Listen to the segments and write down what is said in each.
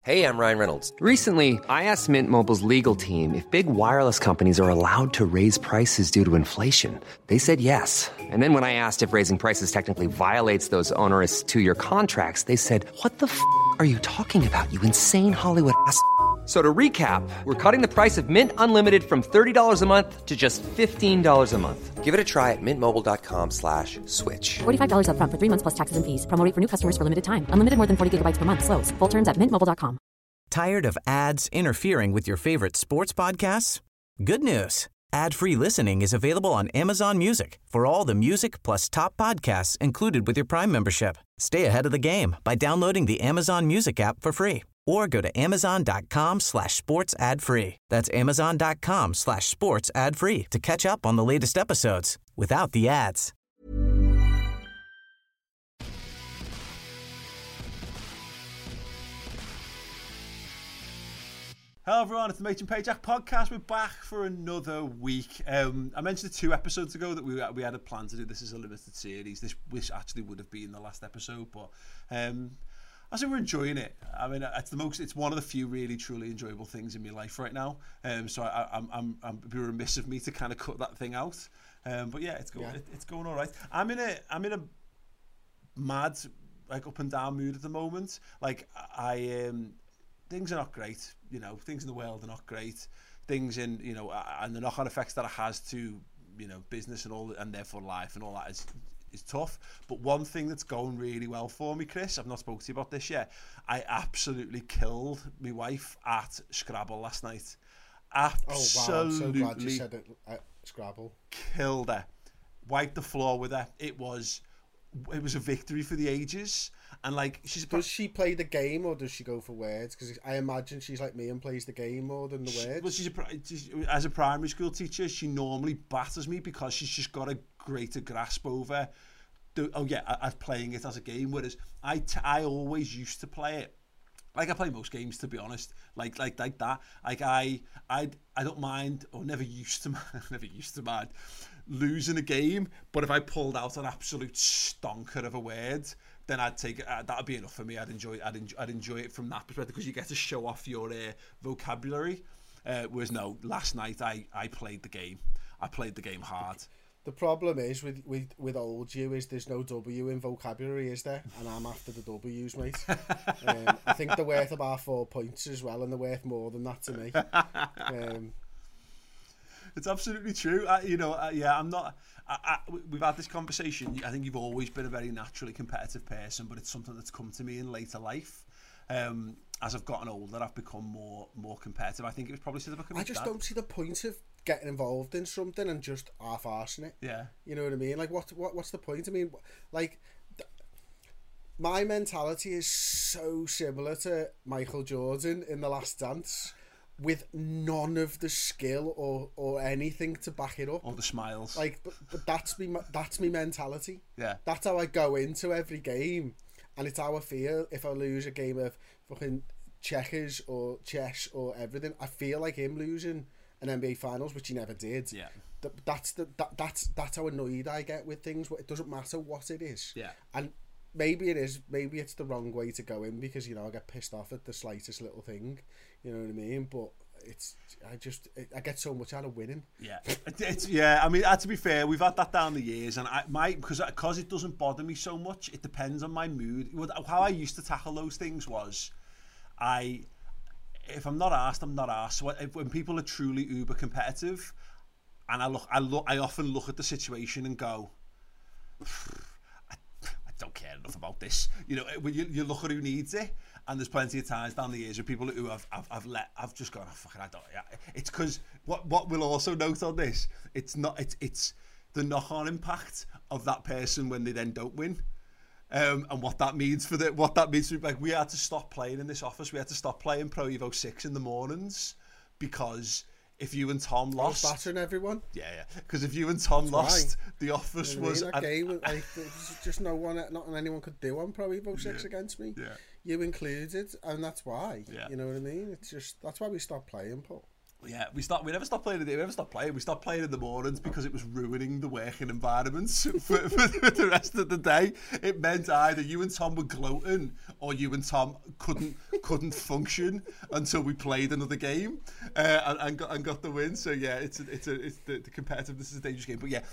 Hey, I'm Ryan Reynolds. Recently, I asked Mint Mobile's legal team if big wireless companies are allowed to raise prices due to inflation. They said yes. And then when I asked if raising prices technically violates those onerous two-year contracts, they said, "What the f*** are you talking about, you insane Hollywood ass?" So to recap, we're cutting the price of Mint Unlimited from $30 a month to just $15 a month. Give it a try at mintmobile.com/switch. $45 up front for 3 months plus taxes and fees. Promo rate for new customers for limited time. Unlimited more than 40 gigabytes per month. Slows full terms at mintmobile.com. Tired of ads interfering with your favorite sports podcasts? Good news. Ad-free listening is available on Amazon Music for all the music plus top podcasts included with your Prime membership. Stay ahead of the game by downloading the Amazon Music app for free or go to amazon.com/sports ad free. That's amazon.com/sports ad free to catch up on the latest episodes without the ads. Hello everyone, it's the Mate and Payjack podcast. We're back for another week. I mentioned it 2 episodes ago that we had a plan to do this as a limited series. This actually would have been the last episode, but I think we're enjoying it. I mean, it's one of the few really truly enjoyable things in my life right now. So I'm it'd be remiss of me to kind of cut that thing out. But yeah, it's going all right. I'm in a mad, like, up and down mood at the moment. Like, things are not great, you know, things in the world are not great, things in, you know, and the knock-on effects that it has to, you know, business and all, and therefore life and all that is tough. But one thing that's going really well for me, Chris, I've not spoken to you about this yet, I absolutely killed my wife at Scrabble last night. Absolutely. Oh wow, I'm so glad you said it at Scrabble. Killed her. Wiped the floor with her. It was a victory for the ages. And like, does she play the game or does she go for words? Because I imagine she's like me and plays the game more than the words. Well, as a primary school teacher, she normally batters me because she's just got a greater grasp over at playing it as a game. Whereas I always used to play it like I play most games, to be honest. Like that. Like I don't mind, or never used to mind losing a game. But if I pulled out an absolute stonker of a word, then I'd take it. That'd be enough for me. I'd enjoy it from that perspective, because you get to show off your vocabulary. Whereas no, last night I played the game. I played the game hard. The problem is with old you is there's no W in vocabulary, is there? And I'm after the W's, mate. I think they're worth about 4 points as well, and they're worth more than that to me. It's absolutely true. I'm not. We've had this conversation. I think you've always been a very naturally competitive person, but it's something that's come to me in later life. As I've gotten older, I've become more competitive. I think it was probably since I just don't see the point of getting involved in something and just half-arsing it. Yeah, you know what I mean. Like, what's the point? I mean, like, my mentality is so similar to Michael Jordan in The Last Dance, with none of the skill or anything to back it up. Or the smiles. Like, but that's me mentality. Yeah, that's how I go into every game, and it's how I feel if I lose a game of fucking checkers or chess or everything. I feel like him losing an NBA Finals, which he never did. Yeah, that's how annoyed I get with things. It doesn't matter what it is. Yeah, and maybe it is. Maybe it's the wrong way to go in, because, you know, I get pissed off at the slightest little thing. You know what I mean? But I get so much out of winning. Yeah, I mean, to be fair, we've had that down the years, and because it doesn't bother me so much. It depends on my mood. How I used to tackle those things was, if I'm not asked, I'm not asked. So when people are truly uber competitive, and I often look at the situation and go, I don't care enough about this. You know, when you look at who needs it. And there's plenty of times down the years where people who I've just gone, oh, fucking, I don't. Yeah. It's because what we'll also note on this, it's the knock-on impact of that person when they then don't win, and what that means for like, we had to stop playing in this office. We had to stop playing Pro Evo 6 in the mornings, because if you and Tom lost, battering everyone. Yeah. Because if you and Tom lost, the office was that game. Like, just nothing anyone could do on Pro Evo 6 against me. Yeah. You included, and that's why. Yeah. You know what I mean? It's just, that's why we stopped playing, Paul. Yeah, we never stopped playing. We stopped playing in the mornings because it was ruining the working environments for the rest of the day. It meant either you and Tom were gloating, or you and Tom couldn't function until we played another game and got the win. So yeah, it's the competitiveness is a dangerous game. But yeah,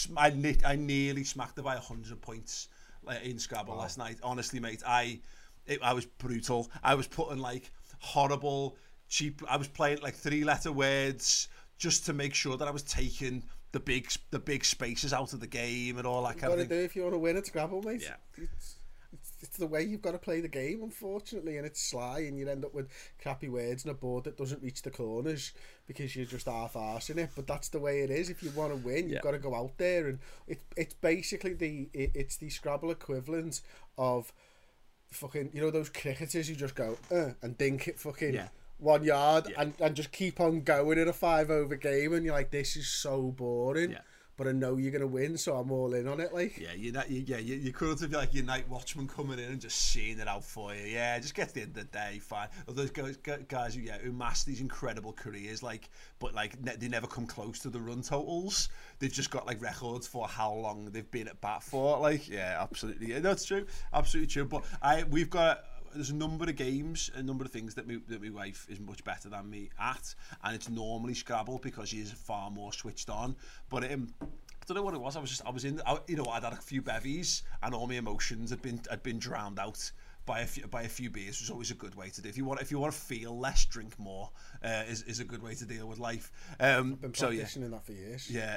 I nearly smacked it by 100 points in Scrabble last night. Honestly, mate, I was brutal. I was putting like horrible. Cheap. I was playing like 3-letter words just to make sure that I was taking the big spaces out of the game and all that kind of thing. You've got to do if you want to win at Scrabble, mate. Yeah. It's the way you've got to play the game, unfortunately, and it's sly, and you end up with crappy words and a board that doesn't reach the corners because you're just half-arsing it. But that's the way it is. If you want to win, you've got to go out there, and it's basically the Scrabble equivalent of fucking, you know, those cricketers who just go and dink it fucking 1 yard and just keep on going in a 5-over game, and you're like, this is so boring, but I know you're gonna win, so I'm all in on it. Like, you could have like your night watchman coming in and just seeing it out for you. Yeah, just get to the end of the day, fine. Or those guys who master these incredible careers, like, but like they never come close to the run totals. They've just got like records for how long they've been at bat for. Like, yeah, absolutely, yeah, that's true, absolutely true. But there's a number of games, a number of things that my wife is much better than me at, and it's normally Scrabble because she is far more switched on. But I don't know what it was. I'd had a few bevies, and all my emotions had been drowned out by a few beers. Was always a good way to do. If you want to feel less, drink more. Is a good way to deal with life. I've been practicing that for years. Yeah,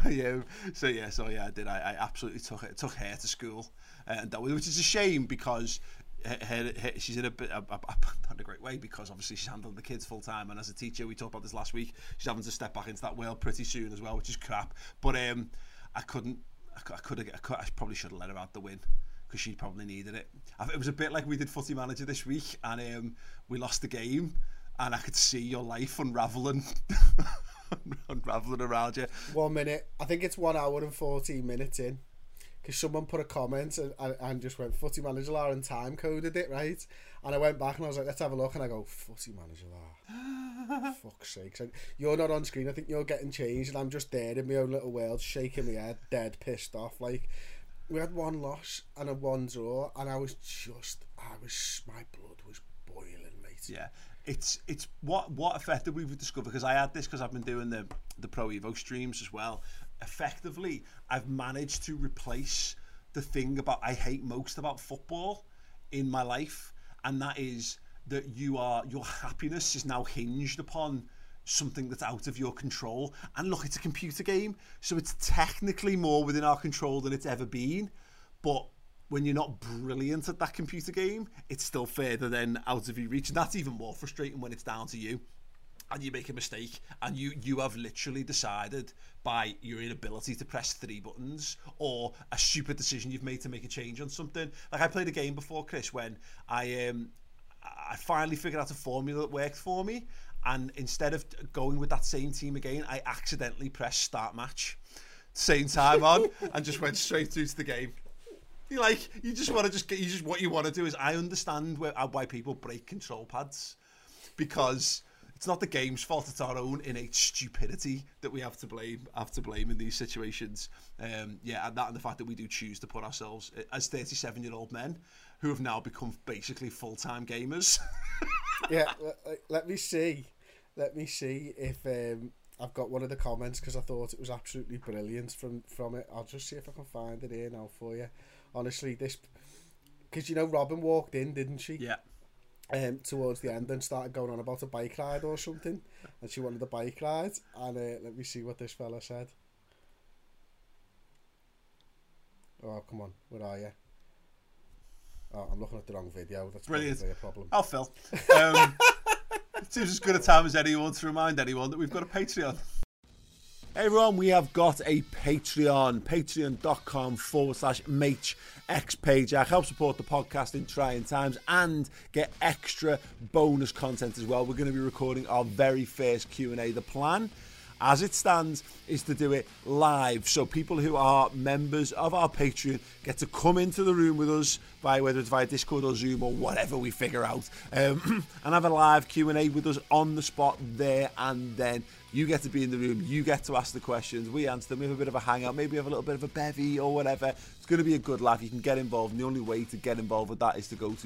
so I did. I absolutely took her to school, and that, which is a shame because. She's in not a great way because obviously she's handling the kids full time, and as a teacher, we talked about this last week, she's having to step back into that world pretty soon as well, which is crap. But I probably should have let her out the win because she probably needed it. It was a bit like we did Footy Manager this week, and we lost the game, and I could see your life unraveling around you. 1 minute, I think it's 1 hour and 14 minutes in. Because someone put a comment and just went, Footy Manager and time coded it, right? And I went back and I was like, let's have a look. And I go, Footy Manager fuck's sake. So you're not on screen. I think you're getting changed. And I'm just there in my own little world, shaking my head, dead pissed off. Like, we had 1 loss and a 1 draw. And my blood was boiling, mate. Yeah. It's what effectively we've discovered, because I had this because I've been doing the Pro Evo streams as well. Effectively, I've managed to replace the thing I hate most about football in my life, and that is that your happiness is now hinged upon something that's out of your control. And look, it's a computer game, so it's technically more within our control than it's ever been, but when you're not brilliant at that computer game, it's still further than out of your reach, and that's even more frustrating when it's down to you and you make a mistake and you have literally decided by your inability to press 3 buttons or a stupid decision you've made to make a change on something. Like, I played a game before, Chris, when I finally figured out a formula that worked for me, and instead of going with that same team again, I accidentally pressed start match same time on and just went straight through to the game. What you want to do is, I understand why people break control pads, because it's not the game's fault, it's our own innate stupidity that we have to blame in these situations. And the fact that we do choose to put ourselves as 37-year-old men who have now become basically full-time gamers. Yeah, let me see if I've got one of the comments, because I thought it was absolutely brilliant from it. I'll just see if I can find it here now for you. Honestly, because you know Robin walked in, didn't she? Yeah. Towards the end and started going on about a bike ride or something, and she wanted a bike ride, and let me see what this fella said. Oh, come on, where are you? Oh, I'm looking at the wrong video. That's brilliant. Probably a problem. Oh, Phil. It's as good a time as anyone to remind anyone that we've got a Patreon. Hey everyone, we have got a Patreon, patreon.com/MHXPagehack. Help support the podcast in trying times and get extra bonus content as well. We're going to be recording our very first Q&A. The plan, as it stands, is to do it live. So people who are members of our Patreon get to come into the room with us whether it's via Discord or Zoom or whatever we figure out, and have a live Q&A with us on the spot there and then. You get to be in the room, you get to ask the questions, we answer them, we have a bit of a hangout, maybe have a little bit of a bevy or whatever. It's going to be a good laugh. You can get involved, and the only way to get involved with that is to go to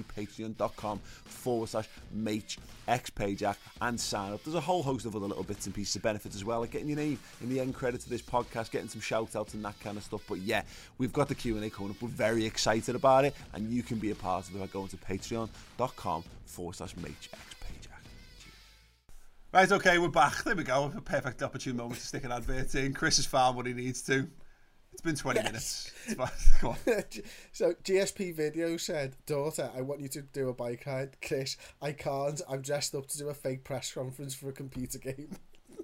patreon.com/MateXPayjack and sign up. There's a whole host of other little bits and pieces of benefits as well, like getting your name in the end credit to this podcast, getting some shout outs and that kind of stuff. But yeah, we've got the Q&A coming up. We're very excited about it, and you can be a part of it by going to patreon.com/MateXPayjack. Right, okay, we're back. There we go. A perfect opportune moment to stick an advert in. Chris has found what he needs to. It's been 20 minutes. It's fine. Go on. So, GSP Video said, daughter, I want you to do a bike ride. Chris, I can't. I'm dressed up to do a fake press conference for a computer game.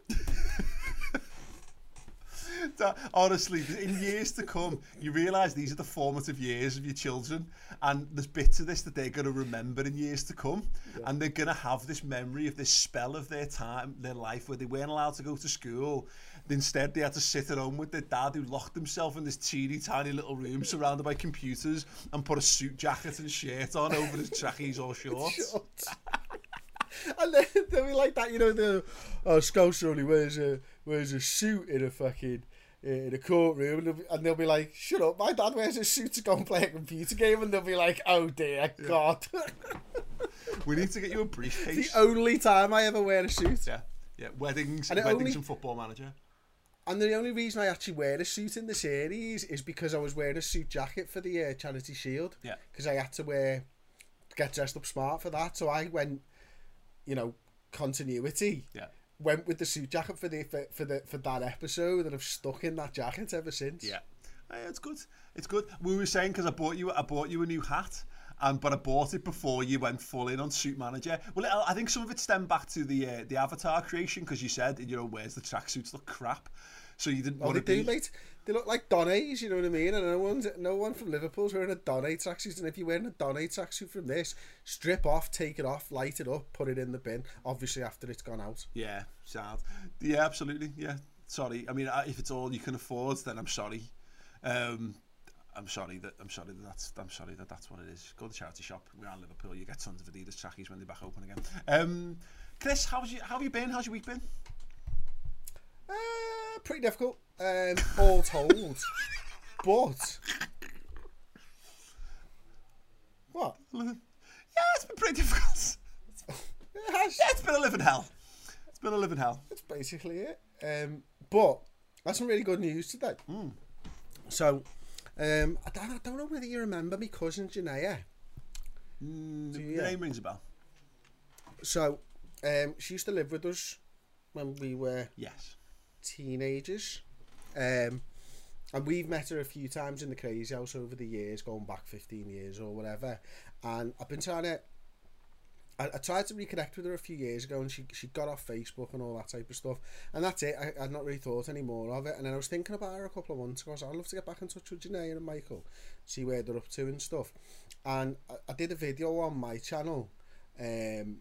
Honestly, in years to come, you realise these are the formative years of your children, and there's bits of this that they're going to remember in years to come, and they're going to have this memory of this spell of their time, their life, where they weren't allowed to go to school. Instead, they had to sit at home with their dad, who locked himself in this teeny tiny little room surrounded by computers and put a suit jacket and shirt on over his trackies or shorts. And then they'll be like that, you know, Scouse only wears a suit in a fucking in a courtroom, and they'll be like, shut up, my dad wears a suit to go and play a computer game, and they'll be like, oh dear God. We need to get you a briefcase. The only time I ever wear a suit. Yeah, weddings and Football Manager. And the only reason I actually wear a suit in the series is because I was wearing a suit jacket for the Charity Shield. Yeah. Because I had to get dressed up smart for that, so I went, you know, continuity. Yeah. Went with the suit jacket for that episode, and I've stuck in that jacket ever since. Yeah, it's good. It's good. We were saying, because I bought you a new hat, but I bought it before you went full in on Suit Manager. Well, I think some of it stemmed back to the avatar creation, because you said, you know, where's the tracksuits look crap, so you didn't want to be. Mate. They look like Donnays, you know what I mean? And no one from Liverpool's wearing a Donnay tracksuit. And if you're wearing a Donnay tracksuit from this, strip off, take it off, light it up, put it in the bin. Obviously, after it's gone out. Yeah, sad. Yeah, absolutely. Yeah, sorry. I mean, if it's all you can afford, then I'm sorry. I'm sorry that that's what it is. Go to the charity shop around Liverpool. You get tons of Adidas trackies when they're back open again. Chris, how have you been? How's your week been? Pretty difficult, all told. But what? Yeah, it's been pretty difficult. It's been a living hell. That's basically it. But that's some really good news today. So, I don't know whether you remember my cousin Janaea. The name rings a bell. So, she used to live with us when we were teenagers, and we've met her a few times in the Crazy House over the years, going back 15 years or whatever. And I've been trying to I tried to reconnect with her a few years ago, and she got off Facebook and all that type of stuff, and that's it. I'd not really thought any more of it. And then I was thinking about her a couple of months ago. I was like, I'd love to get back in touch with Janaea and Michael, see where they're up to and stuff. And I did a video on my channel, and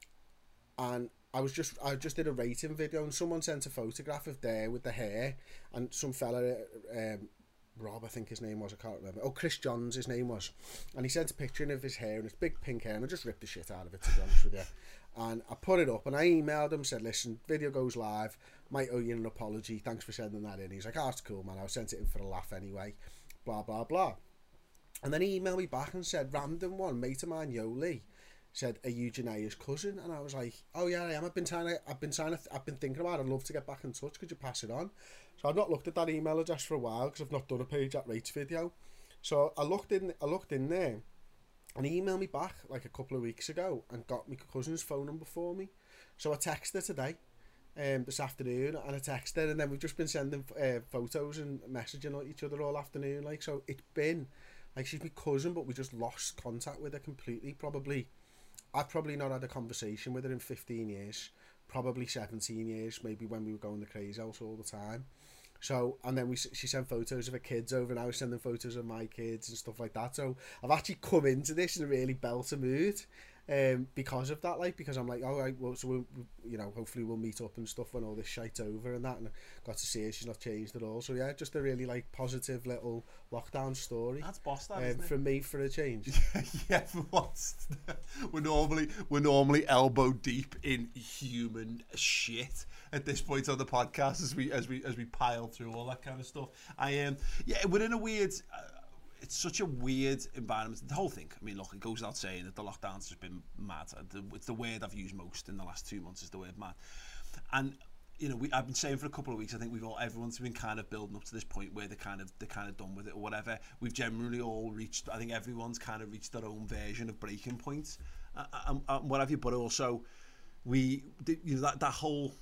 I just did a rating video, and someone sent a photograph of there with the hair, and some fella, Rob, I think his name was, I can't remember. Oh, Chris Johns, his name was. And he sent a picture of his hair, and it's big pink hair, and I just ripped the shit out of it, to be honest with you. And I put it up, and I emailed him, said, listen, video goes live, might owe you an apology, thanks for sending that in. He's like, oh, it's cool, man, I sent it in for a laugh anyway, blah, blah, blah. And then he emailed me back and said, random one, mate of mine, Yoli, said, are you Janaea's cousin? And I was like, oh yeah, I am. I've been thinking about it. I'd love to get back in touch. Could you pass it on? So I've not looked at that email address for a while, because I've not done a Page at Rates video. So I looked in there, and he emailed me back like a couple of weeks ago and got my cousin's phone number for me. So I texted her today, this afternoon, and I texted her, and then we've just been sending photos and messaging each other all afternoon. Like, so it's been like she's my cousin, but we just lost contact with her completely. I've probably not had a conversation with her in 15 years, probably 17 years, maybe when we were going to the Crazy House all the time. So, and then she sent photos of her kids over, and I was sending photos of my kids and stuff like that. So I've actually come into this in a really belter mood. because of that, like, because I'm like, all right, well, so we'll, you know, hopefully we'll meet up and stuff when all this shite's over and that, and I got to see her, she's not changed at all. So yeah, just a really like positive little lockdown story. That's boss, that, isn't it? For me, for a change. Yeah, for once. We're normally elbow deep in human shit at this point on the podcast as we pile through all that kind of stuff. Yeah, we're in a weird. It's such a weird environment. The whole thing. I mean, look, it goes without saying that the lockdown's just been mad. It's the word I've used most in the last 2 months is the word mad. And you know, I've been saying for a couple of weeks, I think everyone's been kind of building up to this point where they're kind of done with it or whatever. We've generally all reached. I think everyone's kind of reached their own version of breaking points, and what have you. But also, that whole.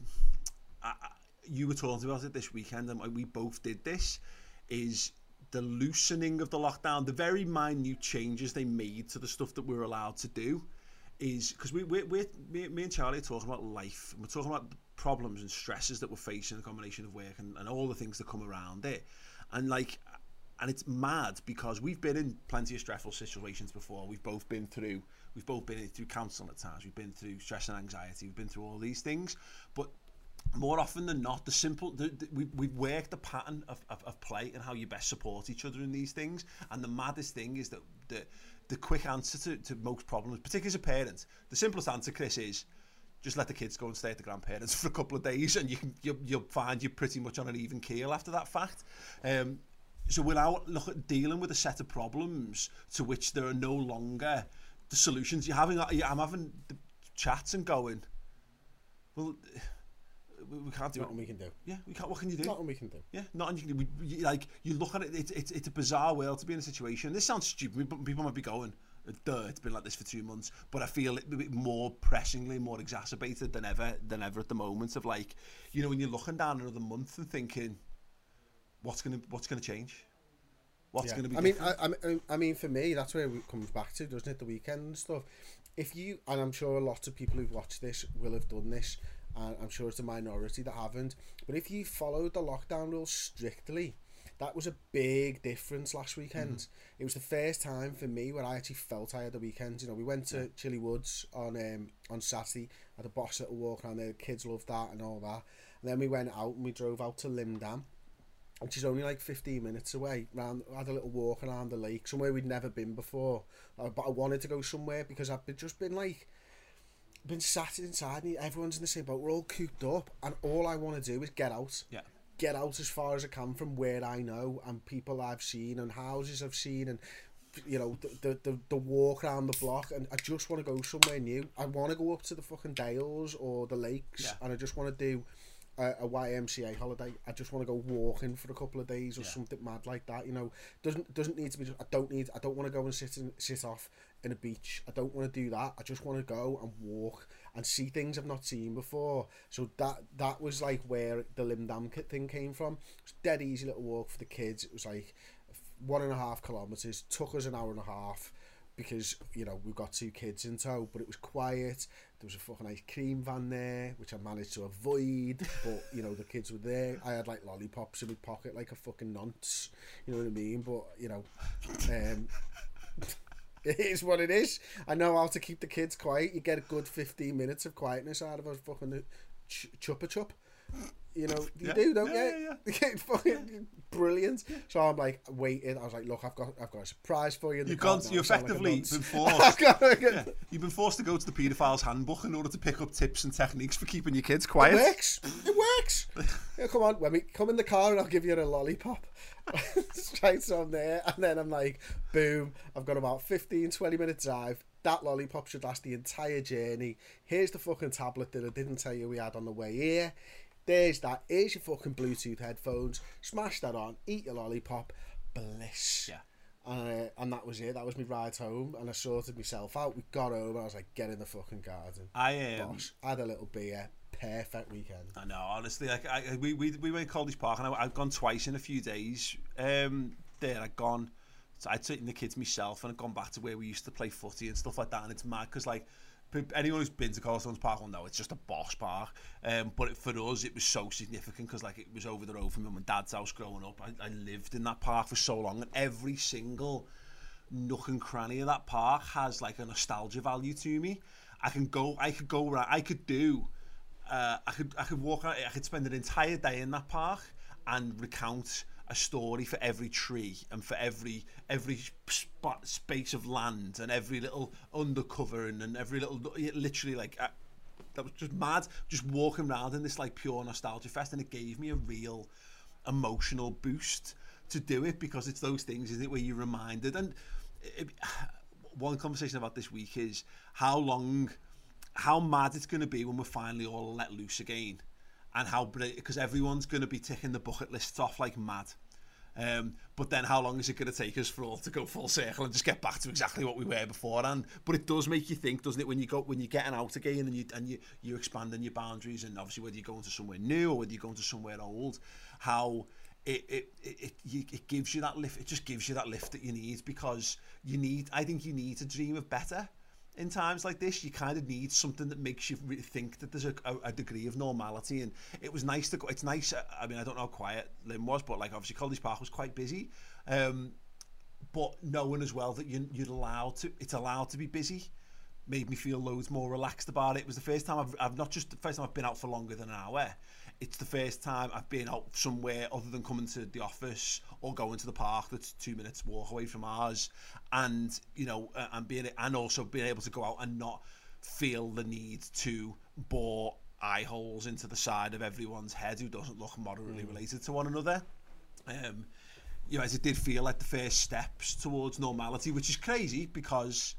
You were talking about it this weekend, and we both did this. Is the loosening of the lockdown, the very minute changes they made to the stuff that we're allowed to do, is because me and Charlie are talking about life, and we're talking about the problems and stresses that we're facing, a combination of work and all the things that come around it, and it's mad because we've been in plenty of stressful situations before. We've both been through counselling at times, we've been through stress and anxiety, we've been through all these things, but more often than not, we've worked the pattern of play and how you best support each other in these things. And the maddest thing is that the quick answer to most problems, particularly as a parent, the simplest answer, Chris, is just let the kids go and stay at the grandparents for a couple of days, and you'll find you're pretty much on an even keel after that fact. So we're now dealing with a set of problems to which there are no longer the solutions. I'm having the chats and going, well, we can't do Nothing we can do. Yeah, we can't. What can you do? Nothing we can do. Yeah, nothing you can do. You look at it. It's a bizarre world to be in a situation. This sounds stupid. People might be going, "Duh, it's been like this for 2 months." But I feel it more pressingly, more exacerbated than ever at the moment. Of like, you know, when you're looking down another month and thinking, what's gonna change? What's gonna be? I mean, for me, that's where it comes back to, doesn't it? The weekend and stuff. If you, and I'm sure a lot of people who've watched this will have done this, and I'm sure it's a minority that haven't, but if you followed the lockdown rules strictly, that was a big difference last weekend. It was the first time for me where I actually felt I had the weekend. You know, we went to Chilly Woods on Saturday, had a boss little walk around there, the kids loved that and all that, and then we went out and we drove out to Lymdam, which is only like 15 minutes away. Had a little walk around the lake, somewhere we'd never been before, but I wanted to go somewhere because I've been sat inside and everyone's in the same boat. We're all cooped up, and all I want to do is get out. Yeah. Get out as far as I can from where I know and people I've seen and houses I've seen, and you know, the walk around the block, and I just want to go somewhere new. I want to go up to the fucking Dales or the lakes, and I just want to do a YMCA holiday. I just want to go walking for a couple of days or something mad like that. You know, doesn't need to be. I don't want to go and sit off in a beach. I don't want to do that. I just want to go and walk and see things I've not seen before. So that was like where the Lymdam thing came from. It's a dead easy little walk for the kids. It was like 1.5 kilometers. Took us an hour and a half because, you know, we've got 2 kids in tow, but it was quiet. There was a fucking ice cream van there, which I managed to avoid, but, you know, the kids were there. I had like lollipops in my pocket like a fucking nonce, you know what I mean? But, you know, it is what it is. I know how to keep the kids quiet. You get a good 15 minutes of quietness out of a fucking chupa chup. You know, you do, don't you? Yeah. Fucking brilliant. So I'm like waiting. I was like, look, I've got a surprise for you. You've effectively been forced. You've been forced to go to the paedophile's handbook in order to pick up tips and techniques for keeping your kids quiet. It works. Yeah, come on, when we come in the car and I'll give you a lollipop. Straight on there, and then I'm like, boom, I've got about 15-20 minute drive. That lollipop should last the entire journey. Here's the fucking tablet that I didn't tell you we had on the way here. There's that. Here's your fucking Bluetooth headphones. Smash that on. Eat your lollipop. Bliss. Yeah. And that was it. That was my ride home, and I sorted myself out. We got home, and I was like, get in the fucking garden. Boss. Had a little beer. Perfect weekend. I know, honestly. Like we went to Coldish Park, and I'd gone twice in a few days. I'd taken the kids myself, and I'd gone back to where we used to play footy and stuff like that. And it's mad because, like, anyone who's been to Coldstones Park will know it's just a boss park. But for us, it was so significant because, like, it was over the road from Mum and Dad's house growing up. I lived in that park for so long, and every single nook and cranny of that park has like a nostalgia value to me. I could walk around, I could spend an entire day in that park and recount a story for every tree and for every space of land and every little undercover and every little, literally like that was just mad, just walking around in this like pure nostalgia fest, and it gave me a real emotional boost to do it, because it's those things, isn't it, where you're reminded. And one conversation about this week is how mad it's going to be when we're finally all let loose again, and because everyone's going to be ticking the bucket lists off like mad. But then how long is it going to take us for all to go full circle and just get back to exactly what we were beforehand? But it does make you think, doesn't it, when you're getting out again and you're expanding your boundaries, and obviously whether you're going to somewhere new or whether you're going to somewhere old, how it gives you that lift. It just gives you that lift that you need, because I think you need to dream of better. In times like this, you kind of need something that makes you think that there's a degree of normality. And it was nice to go. It's nice. I mean, I don't know how quiet Lynn was, but like obviously College Park was quite busy. But knowing as well that it's allowed to be busy, made me feel loads more relaxed about it. It was the first time I've been out for longer than an hour. It's the first time I've been out somewhere other than coming to the office or going to the park that's 2 minutes walk away from ours, and and also being able to go out and not feel the need to bore eye holes into the side of everyone's head who doesn't look moderately related to one another. As it did feel like the first steps towards normality, which is crazy because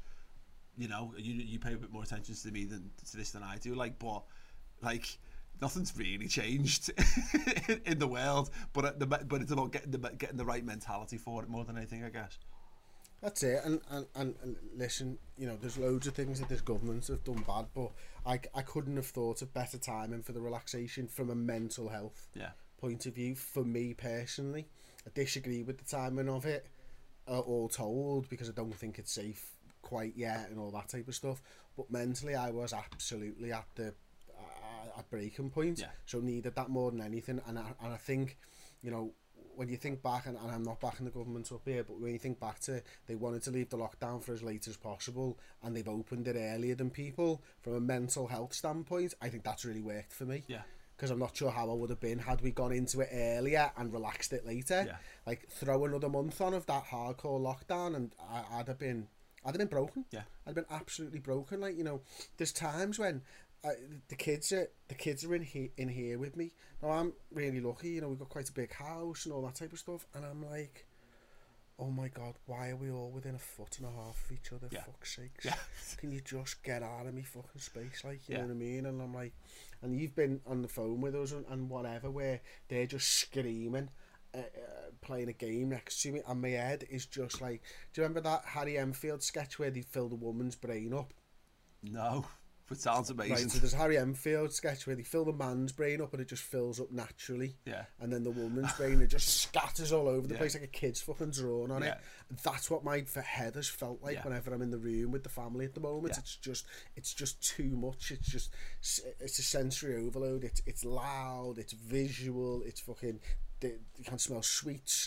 you pay a bit more attention to me to this than I do. But nothing's really changed in the world, but it's about getting the right mentality for it more than anything, I guess. That's it. And listen, there's loads of things that this government have done bad, but I couldn't have thought of better timing for the relaxation from a mental health point of view. For me personally, I disagree with the timing of it, all told, because I don't think it's safe quite yet and all that type of stuff. But mentally, I was absolutely at breaking point, so needed that more than anything. And I think, when you think back, and I'm not backing the government up here, but when you think back to, they wanted to leave the lockdown for as late as possible, and they've opened it earlier than people. From a mental health standpoint, I think that's really worked for me. Yeah. Because I'm not sure how I would have been had we gone into it earlier and relaxed it later. Yeah. Like, throw another month on of that hardcore lockdown, and I'd have been broken. Yeah. I'd have been absolutely broken. Like, there's times when the kids are in here with me. Now, I'm really lucky, we've got quite a big house and all that type of stuff, and I'm like, oh my god, why are we all within 1.5 foot of each other? Fuck's sakes. Yeah. Can you just get out of me fucking space, like, you know what I mean? And I'm like, and you've been on the phone with us and whatever, where they're just screaming, playing a game next to me, and my head is just like, do you remember that Harry Enfield sketch where they filled a woman's brain up? No. It sounds amazing. Right, so there's Harry Enfield sketch where they fill the man's brain up and it just fills up naturally. Yeah. And then the woman's brain, it just scatters all over the place like a kid's fucking drawn on it. That's what my head has felt like whenever I'm in the room with the family at the moment. It's just too much. It's a sensory overload. It's loud. It's visual. It's fucking. You can smell sweets.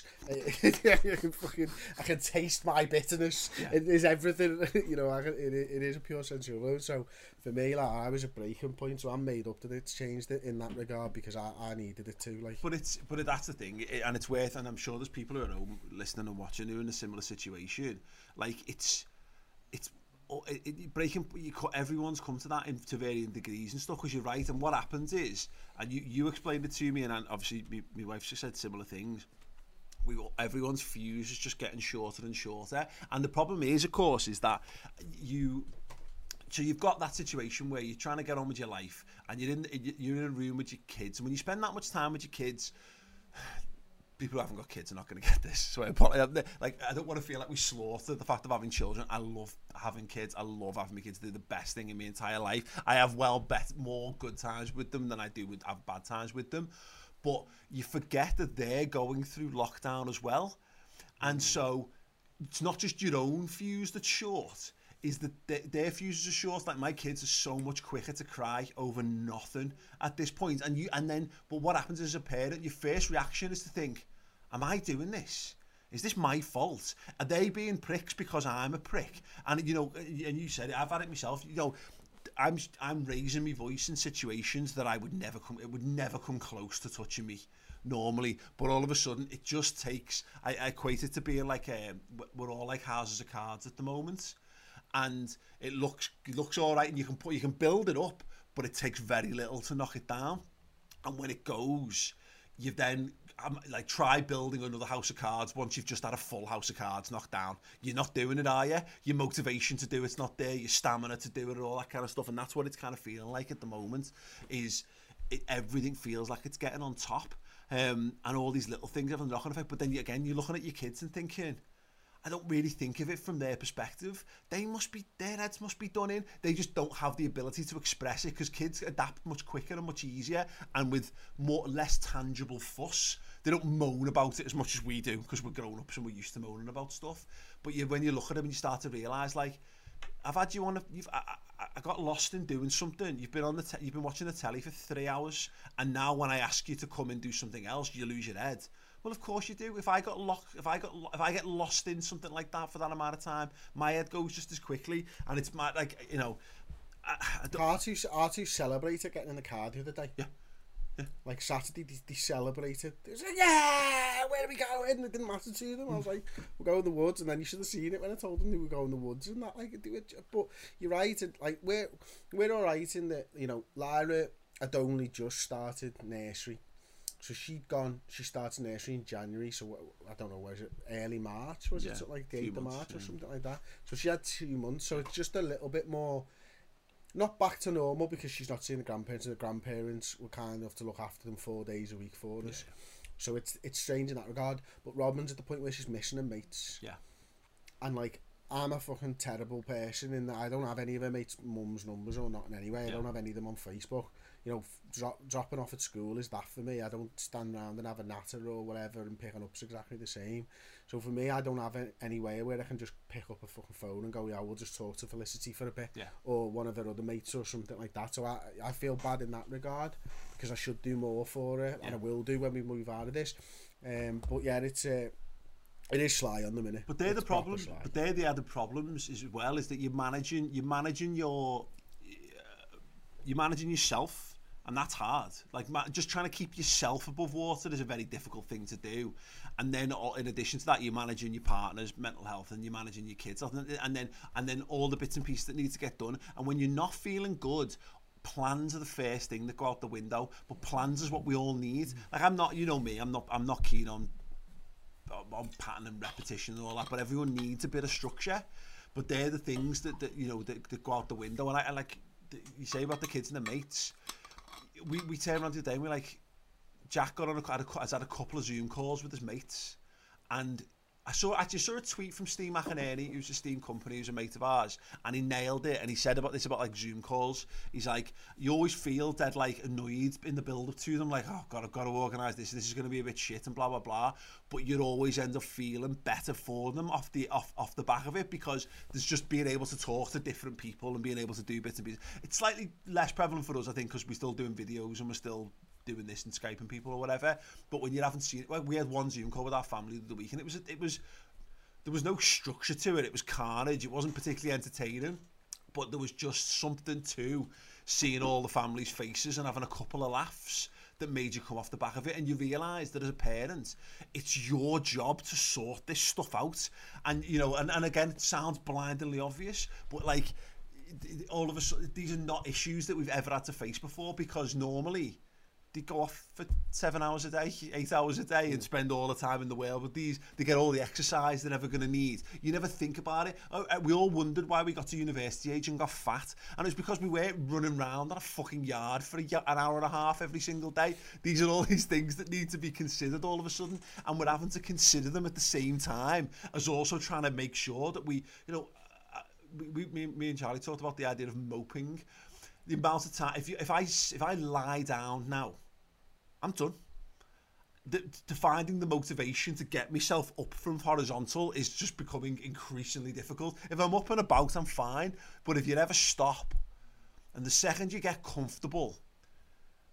I can taste my bitterness. It is everything. It is a pure sensory overload. So for me, like, I was a breaking point. So I'm made up that it's changed it in that regard, because I needed it too. Like, but that's the thing, and it's worth. And I'm sure there's people who are home listening and watching who are in a similar situation. Like, it's breaking. Everyone's come to that to varying degrees and stuff, because you're right. And what happens is, and you explained it to me, and obviously my wife just said similar things. Everyone's fuse is just getting shorter and shorter, and the problem is, of course, is that you've got that situation where you're trying to get on with your life, and you're in a room with your kids, and when you spend that much time with your kids. People who haven't got kids are not going to get this. So I don't want to feel like we slaughter the fact of having children. I love having kids. I love having my kids. They're the best thing in my entire life. I have more good times with them than I do have bad times with them. But you forget that they're going through lockdown as well. And so it's not just your own fuse that's short. Is that their fuses are short. Like, my kids are so much quicker to cry over nothing at this point. But what happens as a parent, your first reaction is to think, am I doing this? Is this my fault? Are they being pricks because I'm a prick? And you know, and you said it, I've had it myself. You know, I'm raising my voice in situations that it would never come close to touching me normally, but all of a sudden it just takes. I equate it to being like we're all like houses of cards at the moment, and it looks all right, and you can build it up, but it takes very little to knock it down, and when it goes, you then like try building another house of cards once you've just had a full house of cards knocked down. You're not doing it, are you? Your motivation to do it's not there, your stamina to do it, all that kind of stuff, and that's what it's kind of feeling like at the moment. Everything feels like it's getting on top, and all these little things have a knock-on effect. But then you're looking at your kids and thinking, I don't really think of it from their perspective. Their heads must be done in. They just don't have the ability to express it, because kids adapt much quicker and much easier, and with less tangible fuss. They don't moan about it as much as we do, because we're grown-ups and we're used to moaning about stuff. But when you look at them and you start to realise, like, I've had you on. I got lost in doing something. You've been you've been watching the telly for 3 hours, and now when I ask you to come and do something else, you lose your head. Well, of course you do. If I get lost in something like that for that amount of time, my head goes just as quickly, and it's like, you know. R2 celebrated getting in the car the other day. Yeah. Like Saturday, they celebrated. They was like, yeah, where are we going? And it didn't matter to them. I was like, we'll go in the woods, and then you should have seen it when I told them they would go in the woods and that. Like, do it. But you're right. Like, we're all right in that. You know, Lyra had only just started nursery. So she started nursery in January, so I don't know, was it early March? Was it something like the 8th of March or something like that? So she had 2 months, so it's just a little bit more, not back to normal, because she's not seeing the grandparents, and the grandparents were kind enough to look after them 4 days a week for us. Yeah. So it's strange in that regard, but Robin's at the point where she's missing her mates. Yeah. And like, I'm a fucking terrible person in that I don't have any of her mates' mum's numbers or nothing anyway. I don't have any of them on Facebook. You know, dropping off at school is that for me. I don't stand around and have a natter or whatever, and picking up's exactly the same. So for me, I don't have any way where I can just pick up a fucking phone and go, yeah, we'll just talk to Felicity for a bit, or one of her other mates or something like that. So I feel bad in that regard, because I should do more for her, and I will do when we move out of this. But yeah, it is sly on the minute. But they're the problems. But they're the other problems as well, is that you're managing yourself. And that's hard. Like, just trying to keep yourself above water is a very difficult thing to do. And then, in addition to that, you're managing your partner's mental health, and you're managing your kids, and then all the bits and pieces that need to get done. And when you're not feeling good, plans are the first thing that go out the window. But plans is what we all need. Like, I'm not, you know me, I'm not keen on pattern and repetition and all that. But everyone needs a bit of structure. But they're the things that go out the window. And I like you say about the kids and the mates. We turned around today and we're like, Jack has had a couple of Zoom calls with his mates, and I actually saw a tweet from Steve McInerney, who's a Steam company, who's a mate of ours, and he nailed it. And he said about like Zoom calls. He's like, you always feel dead like annoyed in the build up to them, like, oh God, I've got to organise this. This is going to be a bit shit and blah blah blah. But you'd always end up feeling better for them off the back of it, because there's just being able to talk to different people and being able to do bits and pieces. It's slightly less prevalent for us, I think, because we're still doing videos and we're still doing this and Skyping people or whatever. But when you haven't seen it, well, we had one Zoom call with our family the week, and it was there was no structure to it. It was carnage. It wasn't particularly entertaining, but there was just something to seeing all the family's faces and having a couple of laughs that made you come off the back of it. And you realise that as a parent, it's your job to sort this stuff out. And you know, and again, it sounds blindingly obvious, but like, all of a sudden, these are not issues that we've ever had to face before, because normally they go off for 7 hours a day, 8 hours a day, and spend all the time in the world with these. They get all the exercise they're never going to need. You never think about it. We all wondered why we got to university age and got fat, and it's because we weren't running around on a fucking yard for an hour and a half every single day. These are all these things that need to be considered all of a sudden, and we're having to consider them at the same time as also trying to make sure that we, you know, me and Charlie talked about the idea of moping. The amount of time, if I lie down now, I'm done. To finding the motivation to get myself up from horizontal is just becoming increasingly difficult. If I'm up and about, I'm fine. But if you ever stop, and the second you get comfortable,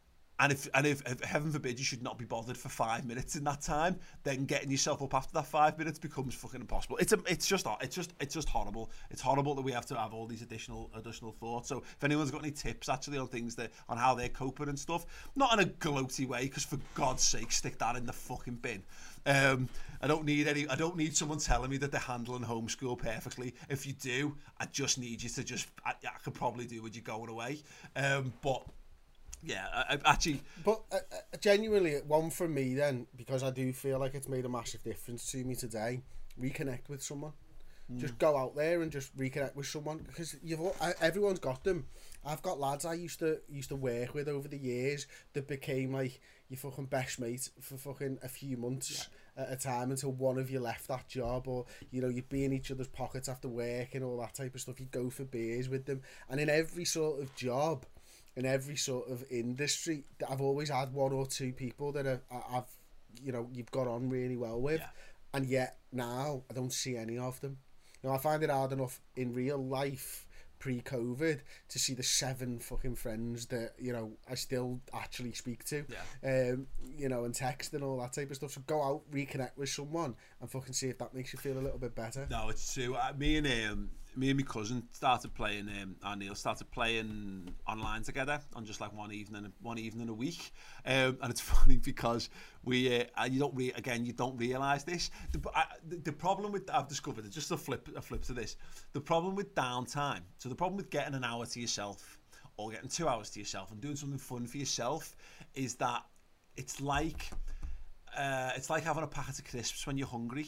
And if heaven forbid you should not be bothered for 5 minutes in that time, then getting yourself up after that 5 minutes becomes fucking impossible. It's just horrible. It's horrible that we have to have all these additional thoughts. So if anyone's got any tips actually on how they're coping and stuff, not in a gloaty way, because for God's sake, stick that in the fucking bin. I don't need someone telling me that they're handling homeschool perfectly. If you do, I just need you to I could probably do with you going away. But yeah, I actually... But genuinely, one for me then, because I do feel like it's made a massive difference to me today, reconnect with someone. Just go out there and just reconnect with someone, because everyone's got them. I've got lads I used to work with over the years that became like your fucking best mate for fucking a few months at a time, until one of you left that job, or you'd be in each other's pockets after work and all that type of stuff. You'd go for beers with them, and in every sort of job, in every sort of industry, I've always had one or two people that you've got on really well with, and yet now I don't see any of them. I find it hard enough in real life pre-COVID to see the 7 fucking friends that I still actually speak to, and text and all that type of stuff. So go out, reconnect with someone, and fucking see if that makes you feel a little bit better. No, it's true. Me and my cousin started playing. Neil started playing online together on just like one evening a week, and it's funny because we you don't realise this. The problem with, I've discovered, it's just a flip to this. The problem with downtime, so the problem with getting an hour to yourself or getting 2 hours to yourself and doing something fun for yourself, is that it's like having a packet of crisps when you're hungry.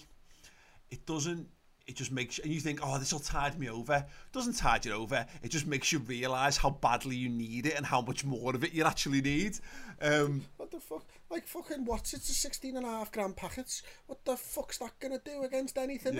It just makes, and you think, oh, this will tide me over. It doesn't tide you over. It just makes you realise how badly you need it and how much more of it you actually need. What the fuck? Like fucking what's it? 16.5 gram packets. What the fuck's that gonna do against anything?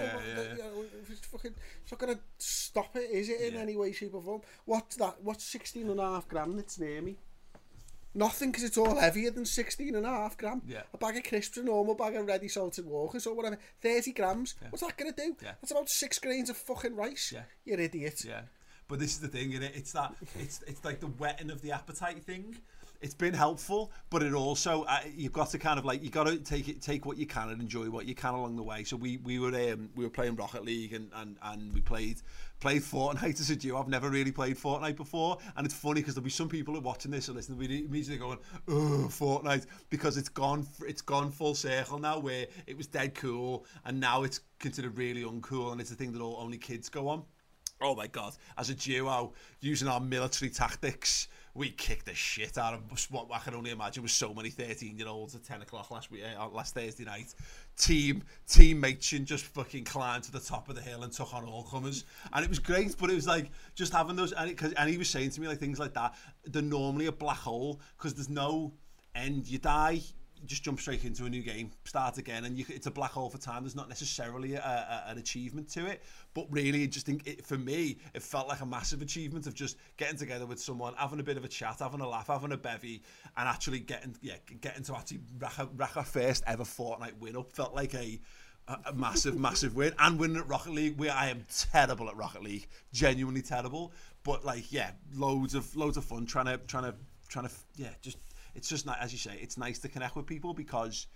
It's not gonna stop it, is it, in any way, shape or form? What's that? What's 16.5 gram that's near me? Nothing, because it's all heavier than 16.5 gram. Yeah. A bag of crisps, a normal bag of ready salted Walkers or whatever, 30 grams. Yeah. What's that going to do? Yeah. That's about 6 grains of fucking rice. Yeah. You idiot. Yeah. But this is the thing, innit? It's like the whetting of the appetite thing. It's been helpful, but it also you've got to kind of like, you got to take what you can and enjoy what you can along the way. So we were playing Rocket League and we played Fortnite as a duo. I've never really played Fortnite before, and it's funny because there'll be some people who are watching this and listening, immediately going, "Oh, Fortnite," because it's gone full circle now, where it was dead cool and now it's considered really uncool, and it's a thing that only kids go on. Oh my God, as a duo, using our military tactics, we kicked the shit out of what I can only imagine was so many 13-year-olds at 10 o'clock last Thursday night. Team Machin just fucking climbed to the top of the hill and took on all comers. And it was great, but it was like just having those, and he was saying to me like things like that, they're normally a black hole because there's no end. You die, you just jump straight into a new game, start again, and it's a black hole for time. There's not necessarily an achievement to it, but really, for me, it felt like a massive achievement of just getting together with someone, having a bit of a chat, having a laugh, having a bevy, and actually getting to actually rack our first ever Fortnite win up. Felt like a massive win, and winning at Rocket League, where I am terrible at Rocket League, genuinely terrible, but like loads of fun trying to just. It's just not, as you say, it's nice to connect with people because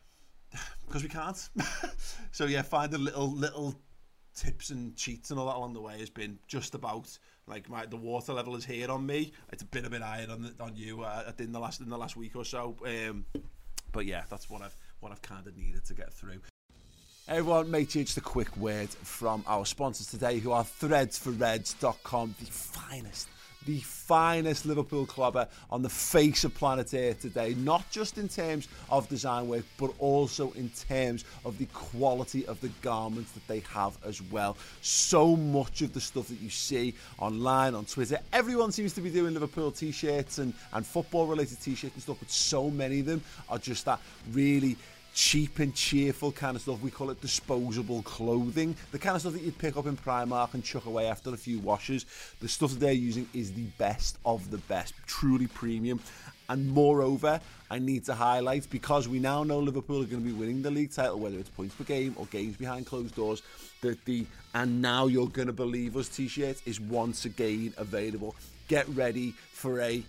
we can't. So yeah, finding little tips and cheats and all that along the way has been just about like the water level is here on me. It's been a bit higher on you in the last week or so. But yeah, that's what I've kind of needed to get through. Hey everyone, mate, just a quick word from our sponsors today, who are threadsforreds.com, the finest Liverpool clubber on the face of planet Earth today, not just in terms of design work, but also in terms of the quality of the garments that they have as well. So much of the stuff that you see online, on Twitter, everyone seems to be doing Liverpool t-shirts and football related t-shirts and stuff, but so many of them are just that really cheap and cheerful kind of stuff. We call it disposable clothing, the kind of stuff that you'd pick up in Primark and chuck away after a few washes. The stuff that they're using is the best of the best, truly premium. And moreover, I need to highlight, because we now know Liverpool are going to be winning the league title, whether it's points per game or games behind closed doors, that the "and now you're going to believe us" t-shirt is once again available. Get ready for a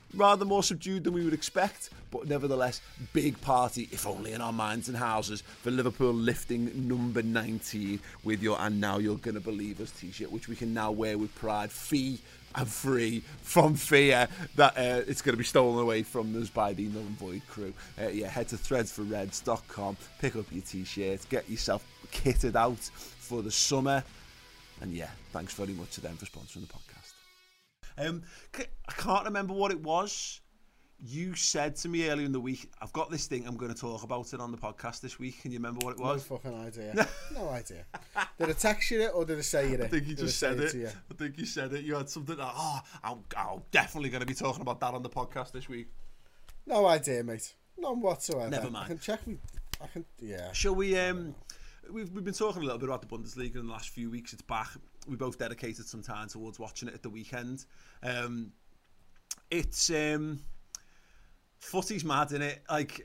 rather more subdued than we would expect, but nevertheless, big party, if only in our minds and houses, for Liverpool lifting number 19 with your "And Now You're Gonna Believe Us" t-shirt, which we can now wear with pride, fee and free, from fear that it's going to be stolen away from us by the Null and Void crew. Head to threadsforreds.com, pick up your t-shirts, get yourself kitted out for the summer, and yeah, thanks very much to them for sponsoring the podcast. I can't remember what it was. You said to me earlier in the week, I've got this thing, I'm going to talk about it on the podcast this week. Can you remember what it was? No fucking idea. No idea. Did I text you it or did I say it? I think you just said it. I think you said it. You had something like, I'm definitely going to be talking about that on the podcast this week. No idea, mate. None whatsoever. Never mind. I can check. Yeah. Shall we... We've been talking a little bit about the Bundesliga in the last few weeks. It's back. We both dedicated some time towards watching it at the weekend. It's... footy's mad, innit? Like,